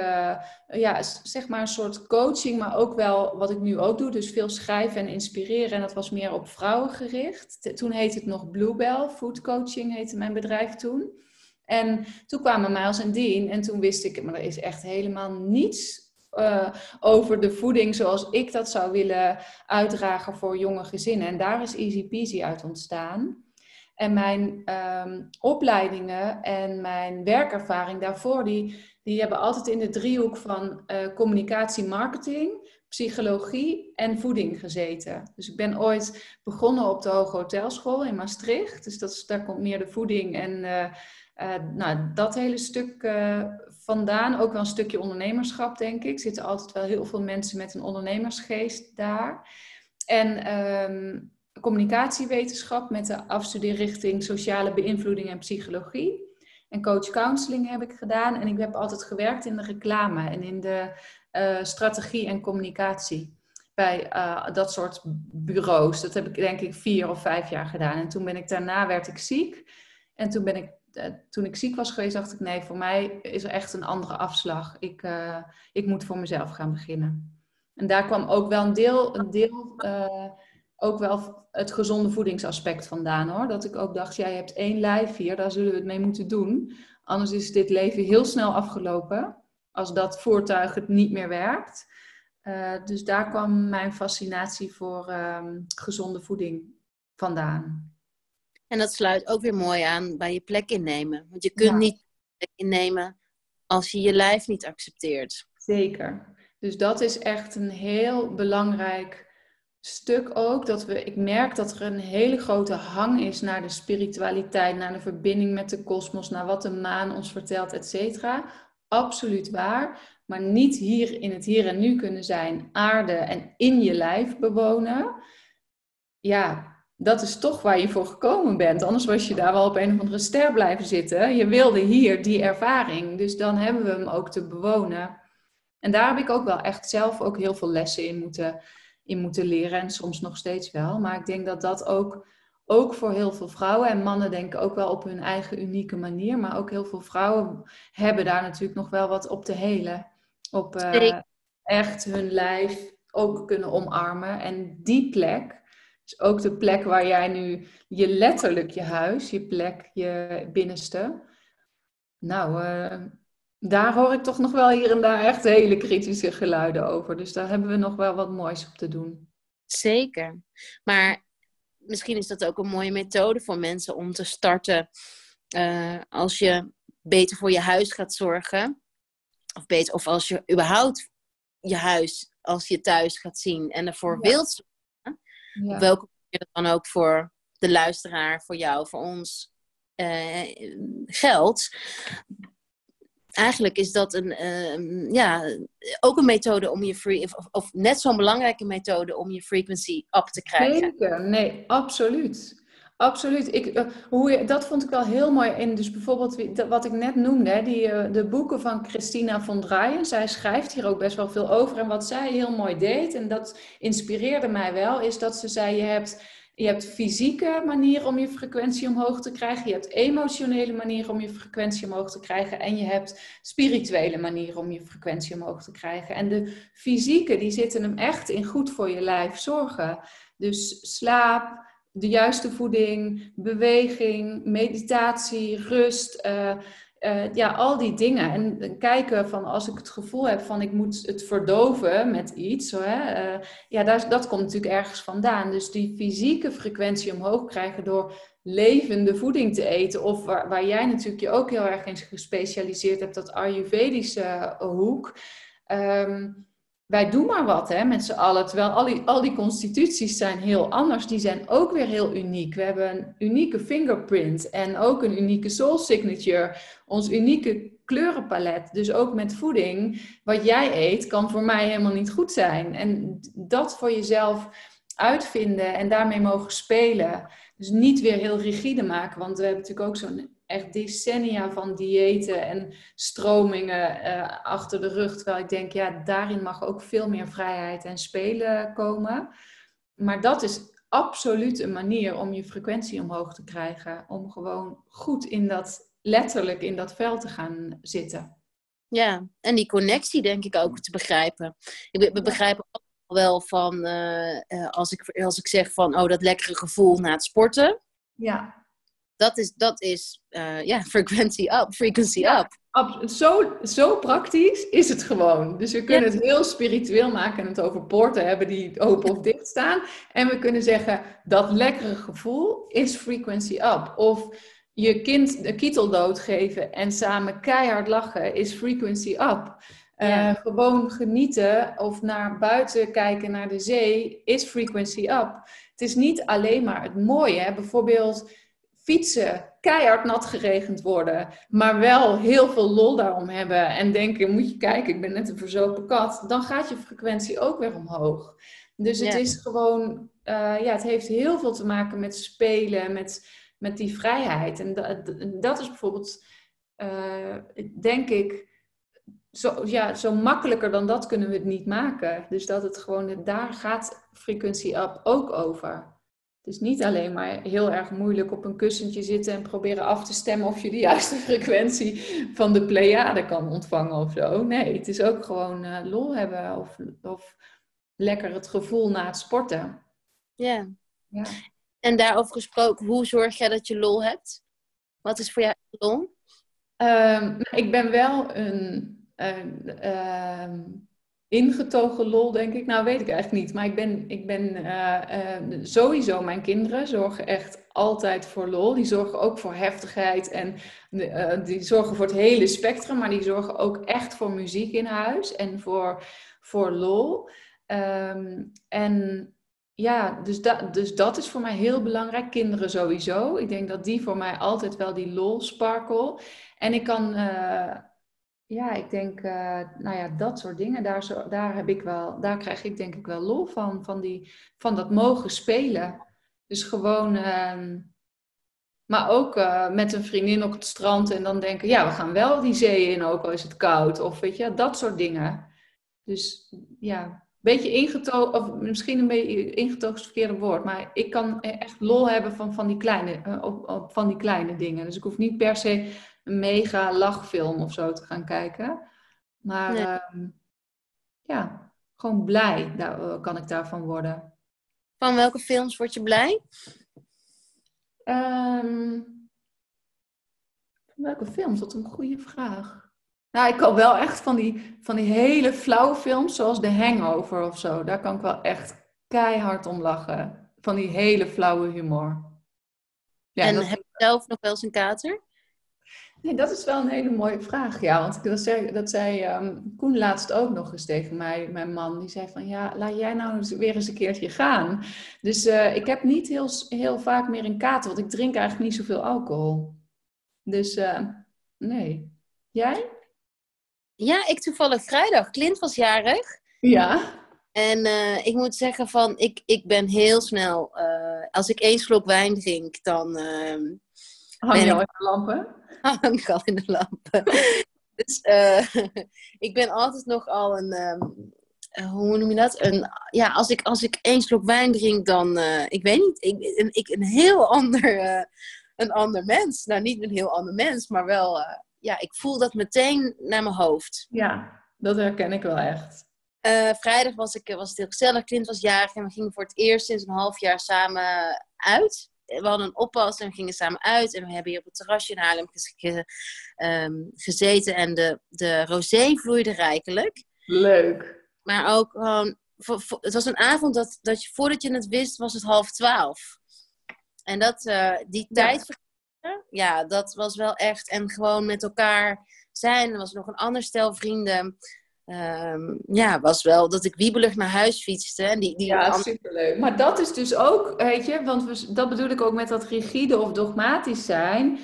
zeg maar een soort coaching, maar ook wel wat ik nu ook doe. Dus veel schrijven en inspireren. En dat was meer op vrouwen gericht. Toen heette het nog Bluebell, Food Coaching heette mijn bedrijf toen. En toen kwamen Miles en Dean en toen wist ik, maar er is echt helemaal niets over de voeding zoals ik dat zou willen uitdragen voor jonge gezinnen. En daar is Easy Peasy uit ontstaan. En mijn opleidingen en mijn werkervaring daarvoor, die hebben altijd in de driehoek van communicatie, marketing, psychologie en voeding gezeten. Dus ik ben ooit begonnen op de Hoge Hotelschool in Maastricht. Dus daar komt meer de voeding en dat hele stuk vandaan. Ook wel een stukje ondernemerschap, denk ik. Er zitten altijd wel heel veel mensen met een ondernemersgeest daar. En communicatiewetenschap met de afstudeerrichting sociale beïnvloeding en psychologie. En coach-counseling heb ik gedaan. En ik heb altijd gewerkt in de reclame en in de strategie en communicatie. Bij dat soort bureaus. Dat heb ik denk ik 4 of 5 jaar gedaan. En toen werd ik ziek. En toen ik ziek was geweest, dacht ik, nee, voor mij is er echt een andere afslag. Ik moet voor mezelf gaan beginnen. En daar kwam ook wel een deel ook wel het gezonde voedingsaspect vandaan, hoor. Dat ik ook dacht, jij hebt 1 lijf hier, daar zullen we het mee moeten doen. Anders is dit leven heel snel afgelopen, als dat voertuig het niet meer werkt. Dus daar kwam mijn fascinatie voor gezonde voeding vandaan. En dat sluit ook weer mooi aan bij je plek innemen. Want je kunt Ja. niet plek innemen als je je lijf niet accepteert. Zeker. Dus dat is echt een heel belangrijk stuk ook. Ik merk dat er een hele grote hang is naar de spiritualiteit, naar de verbinding met de kosmos, naar wat de maan ons vertelt, et cetera. Absoluut waar. Maar niet hier in het hier en nu kunnen zijn, aarde en in je lijf bewonen. Ja, dat is toch waar je voor gekomen bent. Anders was je daar wel op een of andere ster blijven zitten. Je wilde hier die ervaring. Dus dan hebben we hem ook te bewonen. En daar heb ik ook wel echt zelf ook heel veel lessen in moeten leren. En soms nog steeds wel. Maar ik denk dat dat ook voor heel veel vrouwen. En mannen denken ook wel op hun eigen unieke manier. Maar ook heel veel vrouwen hebben daar natuurlijk nog wel wat op te helen. Op echt hun lijf ook kunnen omarmen. En die plek is ook de plek waar jij nu letterlijk je huis, je plek, je binnenste. Nou, daar hoor ik toch nog wel hier en daar echt hele kritische geluiden over. Dus daar hebben we nog wel wat moois op te doen. Zeker. Maar misschien is dat ook een mooie methode voor mensen om te starten. Als je beter voor je huis gaat zorgen. Of als je überhaupt je huis als je thuis gaat zien. En ervoor wilt zorgen. Ja. Op welke manier dat dan ook voor de luisteraar, voor jou, voor ons geldt. Eigenlijk is dat ook een methode om je of net zo'n belangrijke methode om je frequency up te krijgen. Zeker, nee, absoluut. Absoluut. Dat vond ik wel heel mooi in. Dus bijvoorbeeld wat ik net noemde, de boeken van Christina von Dreyen. Zij schrijft hier ook best wel veel over. En wat zij heel mooi deed, en dat inspireerde mij wel, is dat ze zei, je hebt fysieke manieren om je frequentie omhoog te krijgen. Je hebt emotionele manieren om je frequentie omhoog te krijgen. En je hebt spirituele manieren om je frequentie omhoog te krijgen. En de fysieke, die zitten hem echt in goed voor je lijf zorgen. Dus slaap, de juiste voeding, beweging, meditatie, rust, al die dingen. En kijken van als ik het gevoel heb van ik moet het verdoven met iets, dat komt natuurlijk ergens vandaan. Dus die fysieke frequentie omhoog krijgen door levende voeding te eten. Of waar jij natuurlijk je ook heel erg in gespecialiseerd hebt, dat Ayurvedische hoek. Wij doen maar wat met z'n allen. Terwijl al die constituties zijn heel anders. Die zijn ook weer heel uniek. We hebben een unieke fingerprint en ook een unieke soul signature. Ons unieke kleurenpalet. Dus ook met voeding. Wat jij eet kan voor mij helemaal niet goed zijn. En dat voor jezelf uitvinden en daarmee mogen spelen. Dus niet weer heel rigide maken. Want we hebben natuurlijk ook zo'n echt decennia van diëten en stromingen achter de rug. Terwijl ik denk, daarin mag ook veel meer vrijheid en spelen komen. Maar dat is absoluut een manier om je frequentie omhoog te krijgen. Om gewoon goed letterlijk in dat veld te gaan zitten. Ja, en die connectie denk ik ook te begrijpen. We begrijpen ook wel van, als ik zeg van, dat lekkere gevoel na het sporten. Ja. Dat is frequency up. Zo praktisch is het gewoon. Dus we kunnen het heel spiritueel maken en het over poorten hebben die open of dicht staan. En we kunnen zeggen, dat lekkere gevoel is frequency up. Of je kind de kieteldood geven en samen keihard lachen is frequency up. Gewoon genieten of naar buiten kijken naar de zee is frequency up. Het is niet alleen maar het mooie. Hè? Bijvoorbeeld fietsen, keihard nat geregend worden, maar wel heel veel lol daarom hebben en denken, moet je kijken, ik ben net een verzopen kat, dan gaat je frequentie ook weer omhoog. Dus het is gewoon, het heeft heel veel te maken met spelen, met die vrijheid. En dat is bijvoorbeeld, denk ik, zo makkelijker dan dat kunnen we het niet maken. Dus dat het gewoon, daar gaat frequentie up ook over. Het is niet alleen maar heel erg moeilijk op een kussentje zitten en proberen af te stemmen of je de juiste frequentie van de Pleiade kan ontvangen of zo. Nee, het is ook gewoon lol hebben of lekker het gevoel na het sporten. Ja. En daarover gesproken, hoe zorg jij dat je lol hebt? Wat is voor jou lol? Ik ben wel ingetogen lol, denk ik. Nou, weet ik eigenlijk niet. Maar ik ben sowieso, mijn kinderen zorgen echt altijd voor lol. Die zorgen ook voor heftigheid en die zorgen voor het hele spectrum. Maar die zorgen ook echt voor muziek in huis en voor lol. En ja, dus dat is voor mij heel belangrijk. Kinderen sowieso. Ik denk dat die voor mij altijd wel die lol sparkle. En ik kan... ja, ik denk, nou ja, dat soort dingen, daar krijg ik denk ik wel lol van dat mogen spelen. Dus gewoon, maar ook met een vriendin op het strand en dan denken, ja, we gaan wel die zee in, ook al is het koud. Of weet je, dat soort dingen. Dus ja, een beetje ingetogen, of misschien een beetje ingetogen is het verkeerde woord, maar ik kan echt lol hebben van die kleine, van die kleine dingen. Dus ik hoef niet per se een mega lachfilm of zo te gaan kijken. Maar Nee. ja, gewoon blij kan ik daarvan worden. Van welke films word je blij? Ehm, welke films? Dat is een goede vraag. Nou, ik kan wel echt van die hele flauwe films, zoals The Hangover of zo. Daar kan ik wel echt keihard om lachen. Van die hele flauwe humor. Ja, En heb je zelf nog wel eens een kater? nee, dat is wel een hele mooie vraag. Ja, want dat zei Koen laatst ook nog eens tegen mij, mijn man. Die zei van, ja, laat jij nou weer eens een keertje gaan. Dus ik heb niet heel vaak meer een kater, want ik drink eigenlijk niet zoveel alcohol. Dus nee. Jij? Ja, ik toevallig vrijdag. Clint was jarig. Ja. En ik moet zeggen van, ik ben heel snel... als ik 1 slok wijn drink, dan Hang je al in de lampen? hang ik al in de lampen. Dus ik ben altijd nogal hoe noem je dat? Ja, als ik 1 slok wijn drink, dan... ik weet niet, ik een heel een ander mens. Nou, niet een heel ander mens, maar wel... ja, ik voel dat meteen naar mijn hoofd. Ja, dat herken ik wel echt. Vrijdag was het heel gezellig. Clint was jarig en we gingen voor het eerst sinds een half jaar samen uit. We hadden een oppas en we gingen samen uit. En we hebben hier op het terrasje in Haarlem gezeten. En de rosé vloeide rijkelijk. Leuk. Maar ook gewoon... Het was een avond dat je, voordat je het wist, was het 11:30. En die tijd... Ja, dat was wel echt... En gewoon met elkaar zijn. Er was nog een ander stel vrienden... ja, was wel dat ik wiebelig naar huis fietste. En Ja, superleuk. Maar dat is dus ook, weet je, want dat bedoel ik ook met dat rigide of dogmatisch zijn.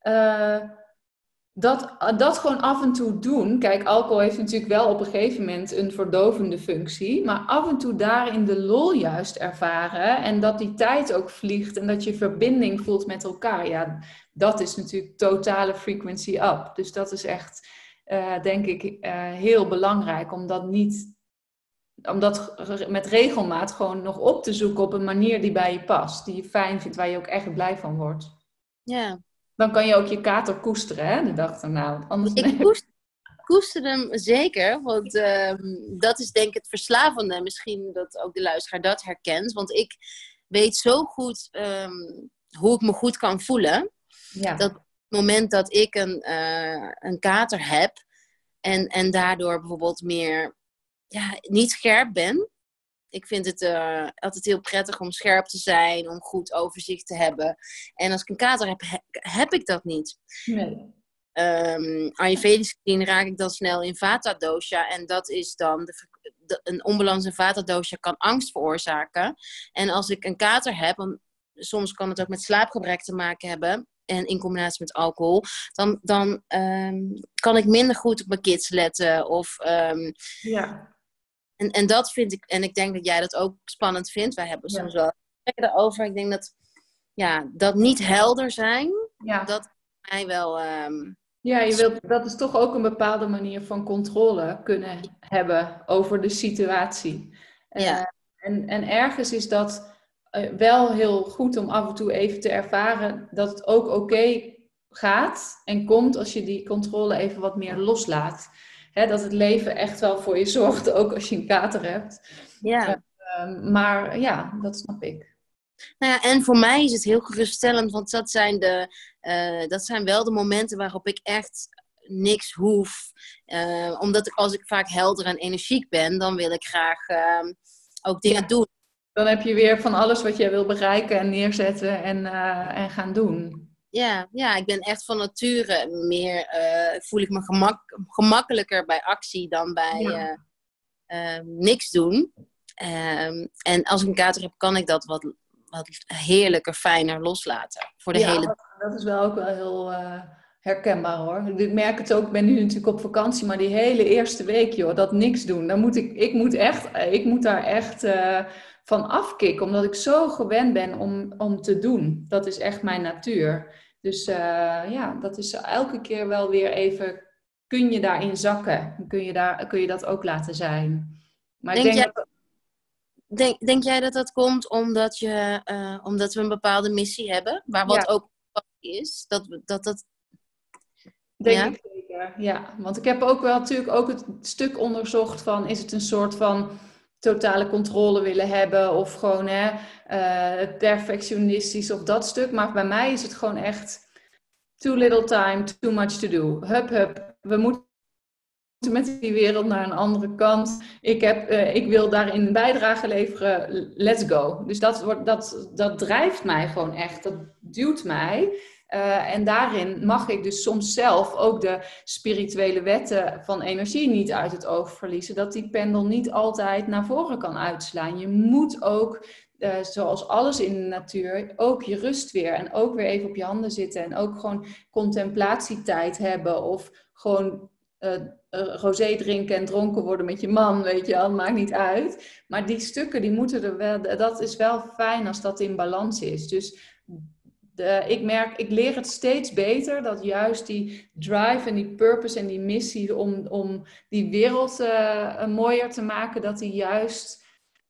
Dat gewoon af en toe doen. Kijk, alcohol heeft natuurlijk wel op een gegeven moment een verdovende functie. Maar af en toe daarin de lol juist ervaren. En dat die tijd ook vliegt. En dat je verbinding voelt met elkaar. Ja, dat is natuurlijk totale frequency up. Dus dat is echt, denk ik, heel belangrijk. Om dat met regelmaat gewoon nog op te zoeken op een manier die bij je past. Die je fijn vindt, waar je ook echt blij van wordt. Ja. Dan kan je ook je kater koesteren, hè, de dag erna. Anders Ik koester hem zeker, want dat is denk ik het verslavende. Misschien dat ook de luisteraar dat herkent. Want ik weet zo goed hoe ik me goed kan voelen. Ja. Dat op het moment dat ik een kater heb en daardoor bijvoorbeeld meer niet scherp ben. Ik vind het altijd heel prettig om scherp te zijn, om goed overzicht te hebben. En als ik een kater heb, heb ik dat niet. Nee. Ayurvedisch gezien raak ik dan snel in Vata dosha. En dat is dan een onbalans in Vata dosha kan angst veroorzaken. En als ik een kater heb, soms kan het ook met slaapgebrek te maken hebben. En in combinatie met alcohol. Dan kan ik minder goed op mijn kids letten. Ja. En dat vind ik, en ik denk dat jij dat ook spannend vindt. Wij hebben soms wel gesprekken daarover. Ik denk dat niet helder zijn, dat mij wel... Ja, dat is toch ook een bepaalde manier van controle kunnen hebben over de situatie. En ergens is dat wel heel goed om af en toe even te ervaren dat het ook oké gaat en komt als je die controle even wat meer loslaat. Hè, dat het leven echt wel voor je zorgt, ook als je een kater hebt. Ja. Maar ja, dat snap ik. Nou ja, en voor mij is het heel geruststellend, want dat zijn wel de momenten waarop ik echt niks hoef. Omdat als ik vaak helder en energiek ben, dan wil ik graag ook dingen doen. Dan heb je weer van alles wat jij wil bereiken en neerzetten en gaan doen. Ja, ik ben echt van nature meer, voel ik me gemakkelijker bij actie dan bij niks doen. En als ik een kater heb, kan ik dat wat heerlijker, fijner loslaten. Voor de hele... dat is wel ook wel heel herkenbaar hoor. Ik merk het ook, ik ben nu natuurlijk op vakantie, maar die hele eerste week, joh, dat niks doen. Dan moet ik moet daar echt van afkicken, omdat ik zo gewend ben om te doen. Dat is echt mijn natuur. Dus dat is elke keer wel weer even, kun je daarin zakken? Kun je dat ook laten zijn? Maar Denk jij dat dat komt omdat we een bepaalde missie hebben? Waar wat ook is? Dat denk ik zeker, ja. Want ik heb ook wel natuurlijk ook het stuk onderzocht van... is het een soort van totale controle willen hebben... of gewoon perfectionistisch of dat stuk. Maar bij mij is het gewoon echt... too little time, too much to do. Hup, we moeten met die wereld naar een andere kant. Ik wil daarin een bijdrage leveren. Let's go. Dus dat drijft mij gewoon echt. Dat duwt mij. En daarin mag ik dus soms zelf ook de spirituele wetten van energie niet uit het oog verliezen. Dat die pendel niet altijd naar voren kan uitslaan. Je moet ook, zoals alles in de natuur, ook je rust weer. En ook weer even op je handen zitten. En ook gewoon contemplatietijd hebben. Of gewoon... rosé drinken en dronken worden met je man, weet je wel, maakt niet uit. Maar die stukken, die moeten er wel... Dat is wel fijn als dat in balans is. Dus ik leer het steeds beter, dat juist die drive en die purpose en die missie om die wereld mooier te maken, dat die juist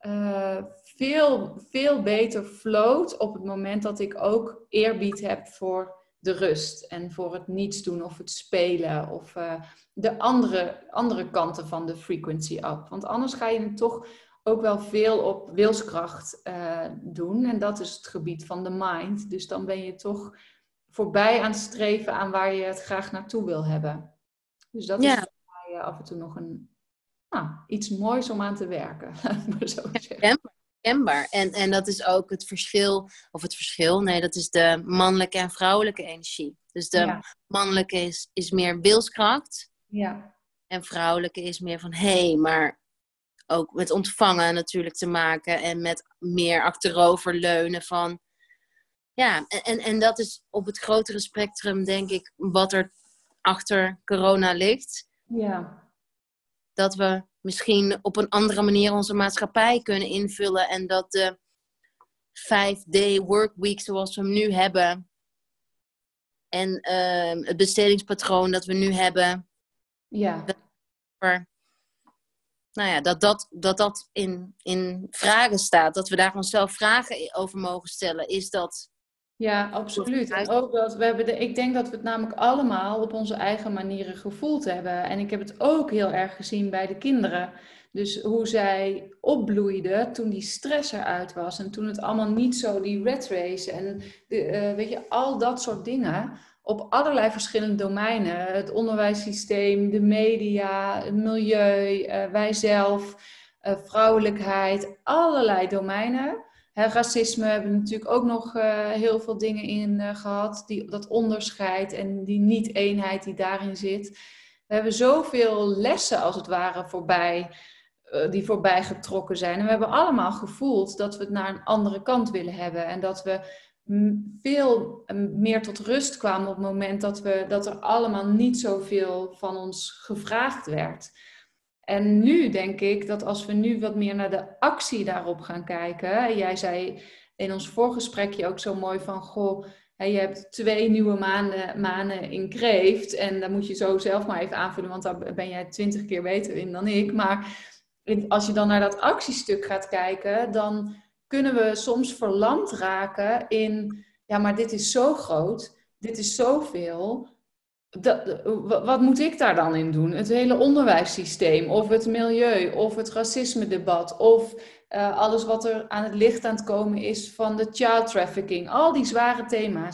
veel, veel beter float op het moment dat ik ook eerbied heb voor de rust en voor het niets doen of het spelen of de andere kanten van de frequency up. Want anders ga je het toch ook wel veel op wilskracht doen. En dat is het gebied van de mind. Dus dan ben je toch voorbij aan het streven aan waar je het graag naartoe wil hebben. Dus dat is voor mij af en toe nog iets moois om aan te werken. Maar zo herkenbaar. En dat is ook het verschil, nee, dat is de mannelijke en vrouwelijke energie. Dus de mannelijke is meer wilskracht. Ja. En vrouwelijke is meer van, maar ook met ontvangen natuurlijk te maken. En met meer achteroverleunen van... Ja, en dat is op het grotere spectrum, denk ik, wat er achter corona ligt. Ja. Dat we misschien op een andere manier onze maatschappij kunnen invullen. En dat de 5-day workweek zoals we hem nu hebben. En het bestedingspatroon dat we nu hebben. Ja. Dat in vragen staat. Dat we daar onszelf vragen over mogen stellen. Is dat... Ja, absoluut. En ook dat ik denk dat we het namelijk allemaal op onze eigen manieren gevoeld hebben. En ik heb het ook heel erg gezien bij de kinderen. Dus hoe zij opbloeiden toen die stress eruit was. En toen het allemaal niet zo, die rat race en weet je, al dat soort dingen. Op allerlei verschillende domeinen. Het onderwijssysteem, de media, het milieu, wijzelf, vrouwelijkheid. Allerlei domeinen. Racisme hebben we natuurlijk ook nog heel veel dingen in gehad. Dat onderscheid en die niet-eenheid die daarin zit. We hebben zoveel lessen als het ware die voorbij getrokken zijn. En we hebben allemaal gevoeld dat we het naar een andere kant willen hebben. En dat we veel meer tot rust kwamen op het moment dat er allemaal niet zoveel van ons gevraagd werd. En nu denk ik dat als we nu wat meer naar de actie daarop gaan kijken. Jij zei in ons voorgesprekje ook zo mooi van... Goh, je hebt 2 nieuwe maanden in Kreeft. En dan moet je zo zelf maar even aanvullen. Want daar ben jij 20 keer beter in dan ik. Maar als je dan naar dat actiestuk gaat kijken... dan kunnen we soms verlamd raken in... Ja, maar dit is zo groot. Dit is zoveel... Wat moet ik daar dan in doen? Het hele onderwijssysteem, of het milieu, of het racisme-debat, of alles wat er aan het licht aan het komen is van de child trafficking. Al die zware thema's.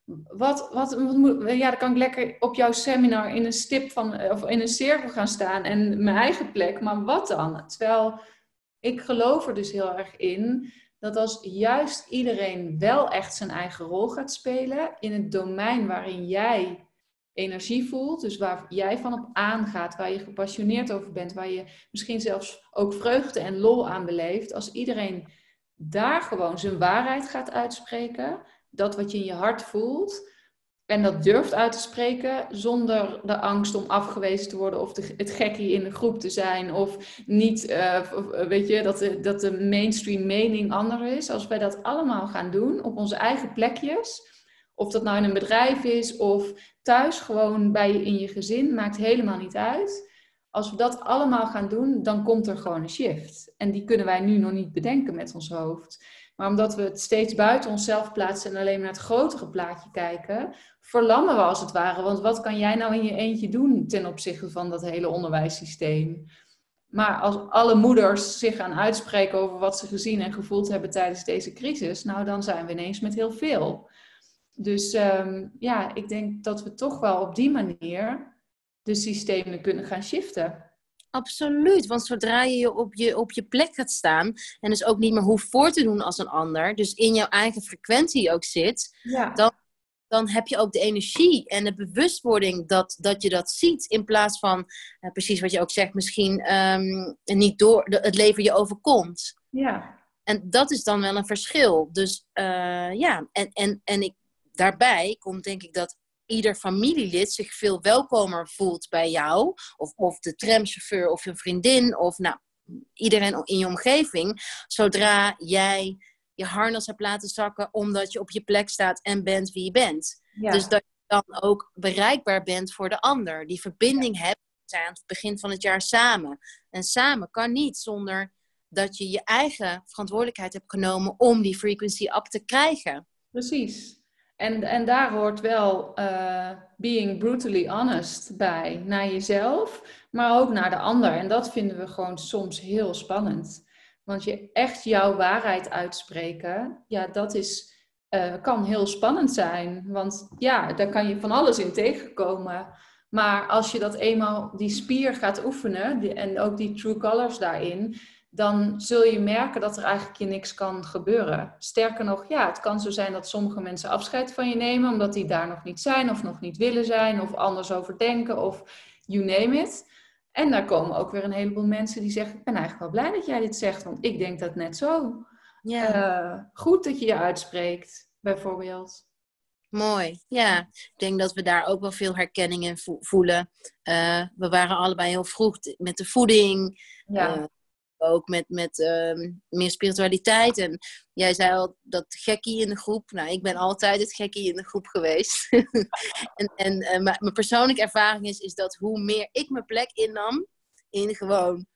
Ja, dan kan ik lekker op jouw seminar in een stip of in een cirkel gaan staan en mijn eigen plek. Maar wat dan? Terwijl ik geloof er dus heel erg in dat als juist iedereen wel echt zijn eigen rol gaat spelen in het domein waarin jij energie voelt, dus waar jij van op aangaat, waar je gepassioneerd over bent, waar je misschien zelfs ook vreugde en lol aan beleeft, als iedereen daar gewoon zijn waarheid gaat uitspreken, dat wat je in je hart voelt, en dat durft uit te spreken zonder de angst om afgewezen te worden of het gekkie in de groep te zijn of niet, weet je, dat de mainstream mening anders is. Als wij dat allemaal gaan doen op onze eigen plekjes, of dat nou in een bedrijf is of thuis gewoon in je gezin, maakt helemaal niet uit. Als we dat allemaal gaan doen, dan komt er gewoon een shift. En die kunnen wij nu nog niet bedenken met ons hoofd. Maar omdat we het steeds buiten onszelf plaatsen en alleen maar naar het grotere plaatje kijken, verlammen we als het ware. Want wat kan jij nou in je eentje doen ten opzichte van dat hele onderwijssysteem? Maar als alle moeders zich gaan uitspreken over wat ze gezien en gevoeld hebben tijdens deze crisis, nou dan zijn we ineens met heel veel. Dus ik denk dat we toch wel op die manier de systemen kunnen gaan shiften. Absoluut, want zodra je op je plek gaat staan en dus ook niet meer hoeft voor te doen als een ander, dus in jouw eigen frequentie ook zit, Ja. dan heb je ook de energie en de bewustwording dat je dat ziet, in plaats van, precies wat je ook zegt, misschien niet door het leven je overkomt. Ja. En dat is dan wel een verschil. Dus daarbij komt denk ik dat ieder familielid zich veel welkomer voelt bij jou. Of de tramchauffeur of je vriendin. Of iedereen in je omgeving. Zodra jij je harnas hebt laten zakken. Omdat je op je plek staat en bent wie je bent. Ja. Dus dat je dan ook bereikbaar bent voor de ander. Die verbinding hebt. We zijn aan het begin van het jaar samen. En samen kan niet zonder dat je je eigen verantwoordelijkheid hebt genomen om die frequency up te krijgen. Precies. En daar hoort wel being brutally honest bij. Naar jezelf, maar ook naar de ander. En dat vinden we gewoon soms heel spannend. Want je echt jouw waarheid uitspreken, ja, dat kan heel spannend zijn. Want ja, daar kan je van alles in tegenkomen. Maar als je dat eenmaal, die spier gaat oefenen, en ook die true colors daarin, dan zul je merken dat er eigenlijk je niks kan gebeuren. Sterker nog, ja, het kan zo zijn dat sommige mensen afscheid van je nemen, omdat die daar nog niet zijn, of nog niet willen zijn, of anders over denken, of you name it. En daar komen ook weer een heleboel mensen die zeggen, ik ben eigenlijk wel blij dat jij dit zegt, want ik denk dat net zo. Ja. Goed dat je je uitspreekt, bijvoorbeeld. Mooi, ja. Ik denk dat we daar ook wel veel herkenning in voelen. We waren allebei heel vroeg met de voeding. Ja. Ook met meer spiritualiteit. En jij zei al dat gekkie in de groep. Nou, ik ben altijd het gekkie in de groep geweest. Maar mijn persoonlijke ervaring is dat hoe meer ik mijn plek innam, in gewoon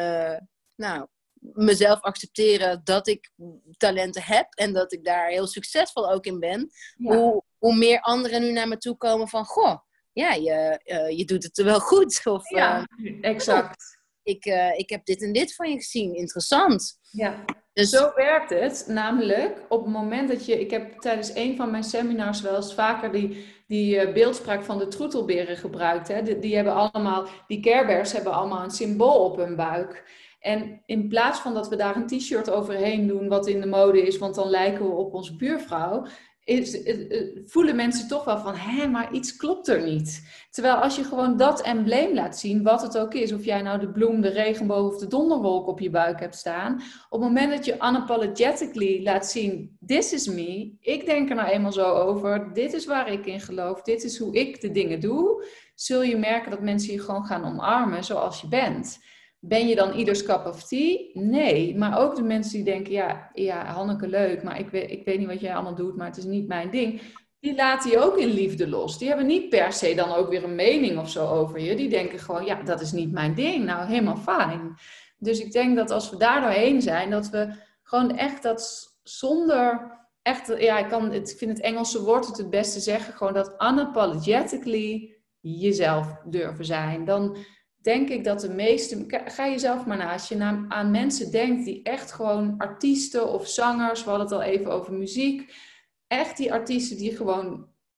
mezelf accepteren dat ik talenten heb en dat ik daar heel succesvol ook in ben, ja. Hoe meer anderen nu naar me toe komen van, goh, ja, je doet het wel goed. Of, ja, exact. Ik heb dit en dit van je gezien. Interessant. Ja, dus zo werkt het. Namelijk, op het moment dat ik heb tijdens een van mijn seminars wel eens vaker die beeldspraak van de troetelberen gebruikt. Hè. Die Care Bears hebben allemaal een symbool op hun buik. En in plaats van dat we daar een t-shirt overheen doen, wat in de mode is, want dan lijken we op onze buurvrouw, voelen mensen toch wel van, maar iets klopt er niet. Terwijl als je gewoon dat embleem laat zien, wat het ook is, of jij nou de bloem, de regenboog of de donderwolk op je buik hebt staan, op het moment dat je unapologetically laat zien, this is me, ik denk er nou eenmaal zo over, dit is waar ik in geloof, dit is hoe ik de dingen doe, zul je merken dat mensen je gewoon gaan omarmen zoals je bent. Ben je dan ieders cup of tea? Nee. Maar ook de mensen die denken, ja Hanneke, leuk, maar ik weet niet wat jij allemaal doet, maar het is niet mijn ding. Die laten je ook in liefde los. Die hebben niet per se dan ook weer een mening of zo over je. Die denken gewoon, ja, dat is niet mijn ding. Nou, helemaal fijn. Dus ik denk dat als we daar doorheen zijn, dat we gewoon echt dat zonder... Echt, ik vind het Engelse woord het beste zeggen, gewoon dat unapologetically jezelf durven zijn. Dan denk ik dat de meeste... Ga jezelf maar na. Als je aan mensen denkt die echt gewoon artiesten of zangers, we hadden het al even over muziek, echt die artiesten die gewoon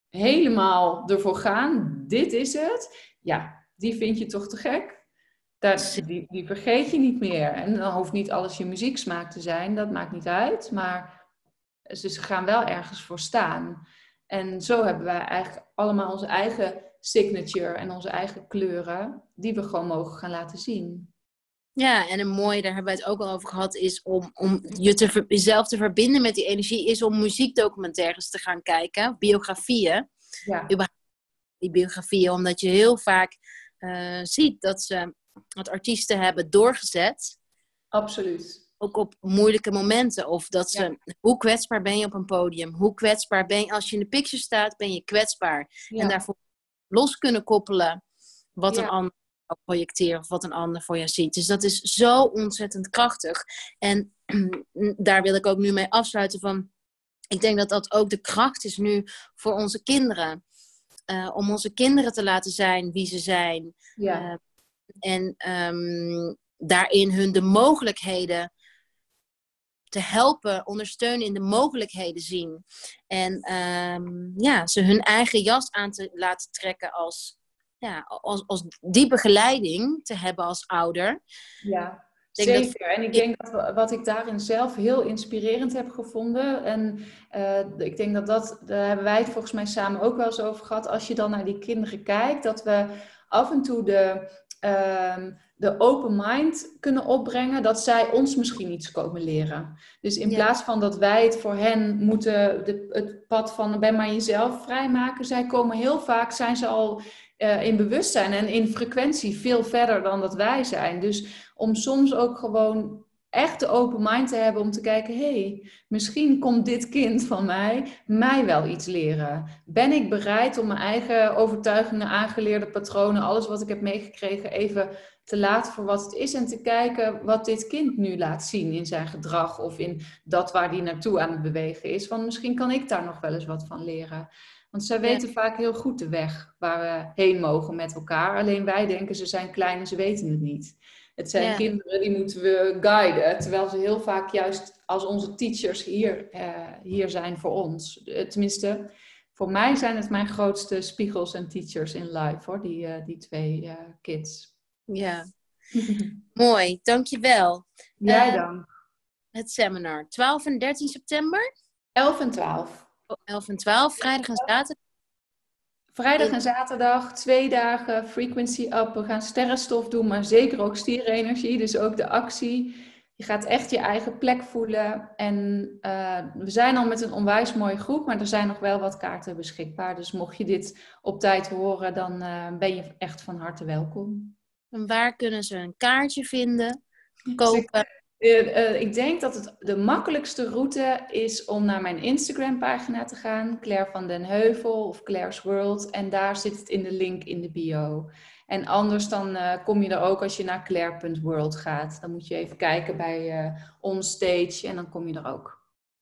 helemaal ervoor gaan, dit is het, ja, die vind je toch te gek? Die vergeet je niet meer. En dan hoeft niet alles je muzieksmaak te zijn, dat maakt niet uit. Maar ze gaan wel ergens voor staan. En zo hebben wij eigenlijk allemaal onze eigen signature en onze eigen kleuren, die we gewoon mogen gaan laten zien. Ja, en een mooie, daar hebben we het ook al over gehad, is om jezelf te verbinden met die energie, is om muziekdocumentaires te gaan kijken, biografieën. Ja. Die biografieën, omdat je heel vaak ziet dat artiesten hebben doorgezet. Absoluut. Ook op moeilijke momenten. Of dat ze, hoe kwetsbaar ben je op een podium? Hoe kwetsbaar ben je, als je in de picture staat, ben je kwetsbaar. Ja. En daarvoor los kunnen koppelen wat een ander projecteren of wat een ander voor je ziet. Dus dat is zo ontzettend krachtig. En daar wil ik ook nu mee afsluiten van, ik denk dat dat ook de kracht is nu voor onze kinderen. Om onze kinderen te laten zijn wie ze zijn. Ja. En daarin hun de mogelijkheden te helpen, ondersteunen in de mogelijkheden zien. En ze hun eigen jas aan te laten trekken als die begeleiding te hebben als ouder. Ja, zeker. En ik denk dat wat ik daarin zelf heel inspirerend heb gevonden, en ik denk daar hebben wij het volgens mij samen ook wel eens over gehad, als je dan naar die kinderen kijkt, dat we af en toe de open mind kunnen opbrengen, dat zij ons misschien iets komen leren. Dus in plaats van dat wij het voor hen moeten, het pad van ben maar jezelf vrijmaken, zij komen heel vaak, zijn ze al in bewustzijn en in frequentie veel verder dan dat wij zijn. Dus om soms ook gewoon echt de open mind te hebben om te kijken, hey, misschien komt dit kind van mij wel iets leren. Ben ik bereid om mijn eigen overtuigingen, aangeleerde patronen, alles wat ik heb meegekregen, even te laten voor wat het is en te kijken wat dit kind nu laat zien in zijn gedrag of in dat waar die naartoe aan het bewegen is. Want misschien kan ik daar nog wel eens wat van leren. Want zij weten vaak heel goed de weg waar we heen mogen met elkaar. Alleen wij denken ze zijn klein en ze weten het niet. Het zijn kinderen die moeten we guiden. Terwijl ze heel vaak juist als onze teachers hier zijn voor ons. Tenminste, voor mij zijn het mijn grootste spiegels en teachers in life, hoor. Die twee kids. Ja, mooi. Dankjewel. Jij dan? Het seminar, 12 en 13 september? 11 en 12. 11 en 12, vrijdag en zaterdag. Vrijdag en zaterdag, 2 dagen, frequency up. We gaan sterrenstof doen, maar zeker ook stierenergie. Dus ook de actie. Je gaat echt je eigen plek voelen. En we zijn al met een onwijs mooie groep, maar er zijn nog wel wat kaarten beschikbaar. Dus mocht je dit op tijd horen, dan ben je echt van harte welkom. En waar kunnen ze een kaartje vinden, kopen? Ik denk dat de makkelijkste route is om naar mijn Instagram-pagina te gaan. Claire van den Heuvel of Claire's World. En daar zit het in de link in de bio. En anders dan kom je er ook als je naar claire.world gaat. Dan moet je even kijken bij Onstage en dan kom je er ook.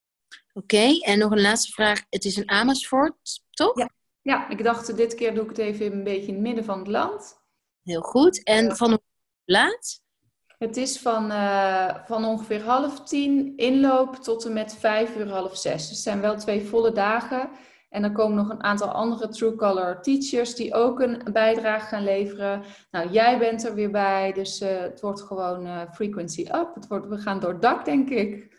Oké, en nog een laatste vraag. Het is in Amersfoort, toch? Ja, ik dacht dit keer doe ik het even een beetje in het midden van het land. Heel goed. En van hoe laat? Het is van ongeveer 9:30 inloop tot en met 5:00, 5:30. Dus het zijn wel 2 volle dagen. En dan komen nog een aantal andere True Color teachers die ook een bijdrage gaan leveren. Nou, jij bent er weer bij, dus het wordt gewoon frequency up. We gaan door het dak, denk ik.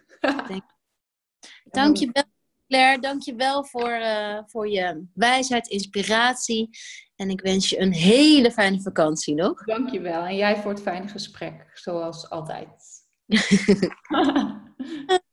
Dankjewel, Claire. Dankjewel voor je wijsheid, inspiratie. En ik wens je een hele fijne vakantie nog. Dankjewel. En jij voor het fijne gesprek, zoals altijd.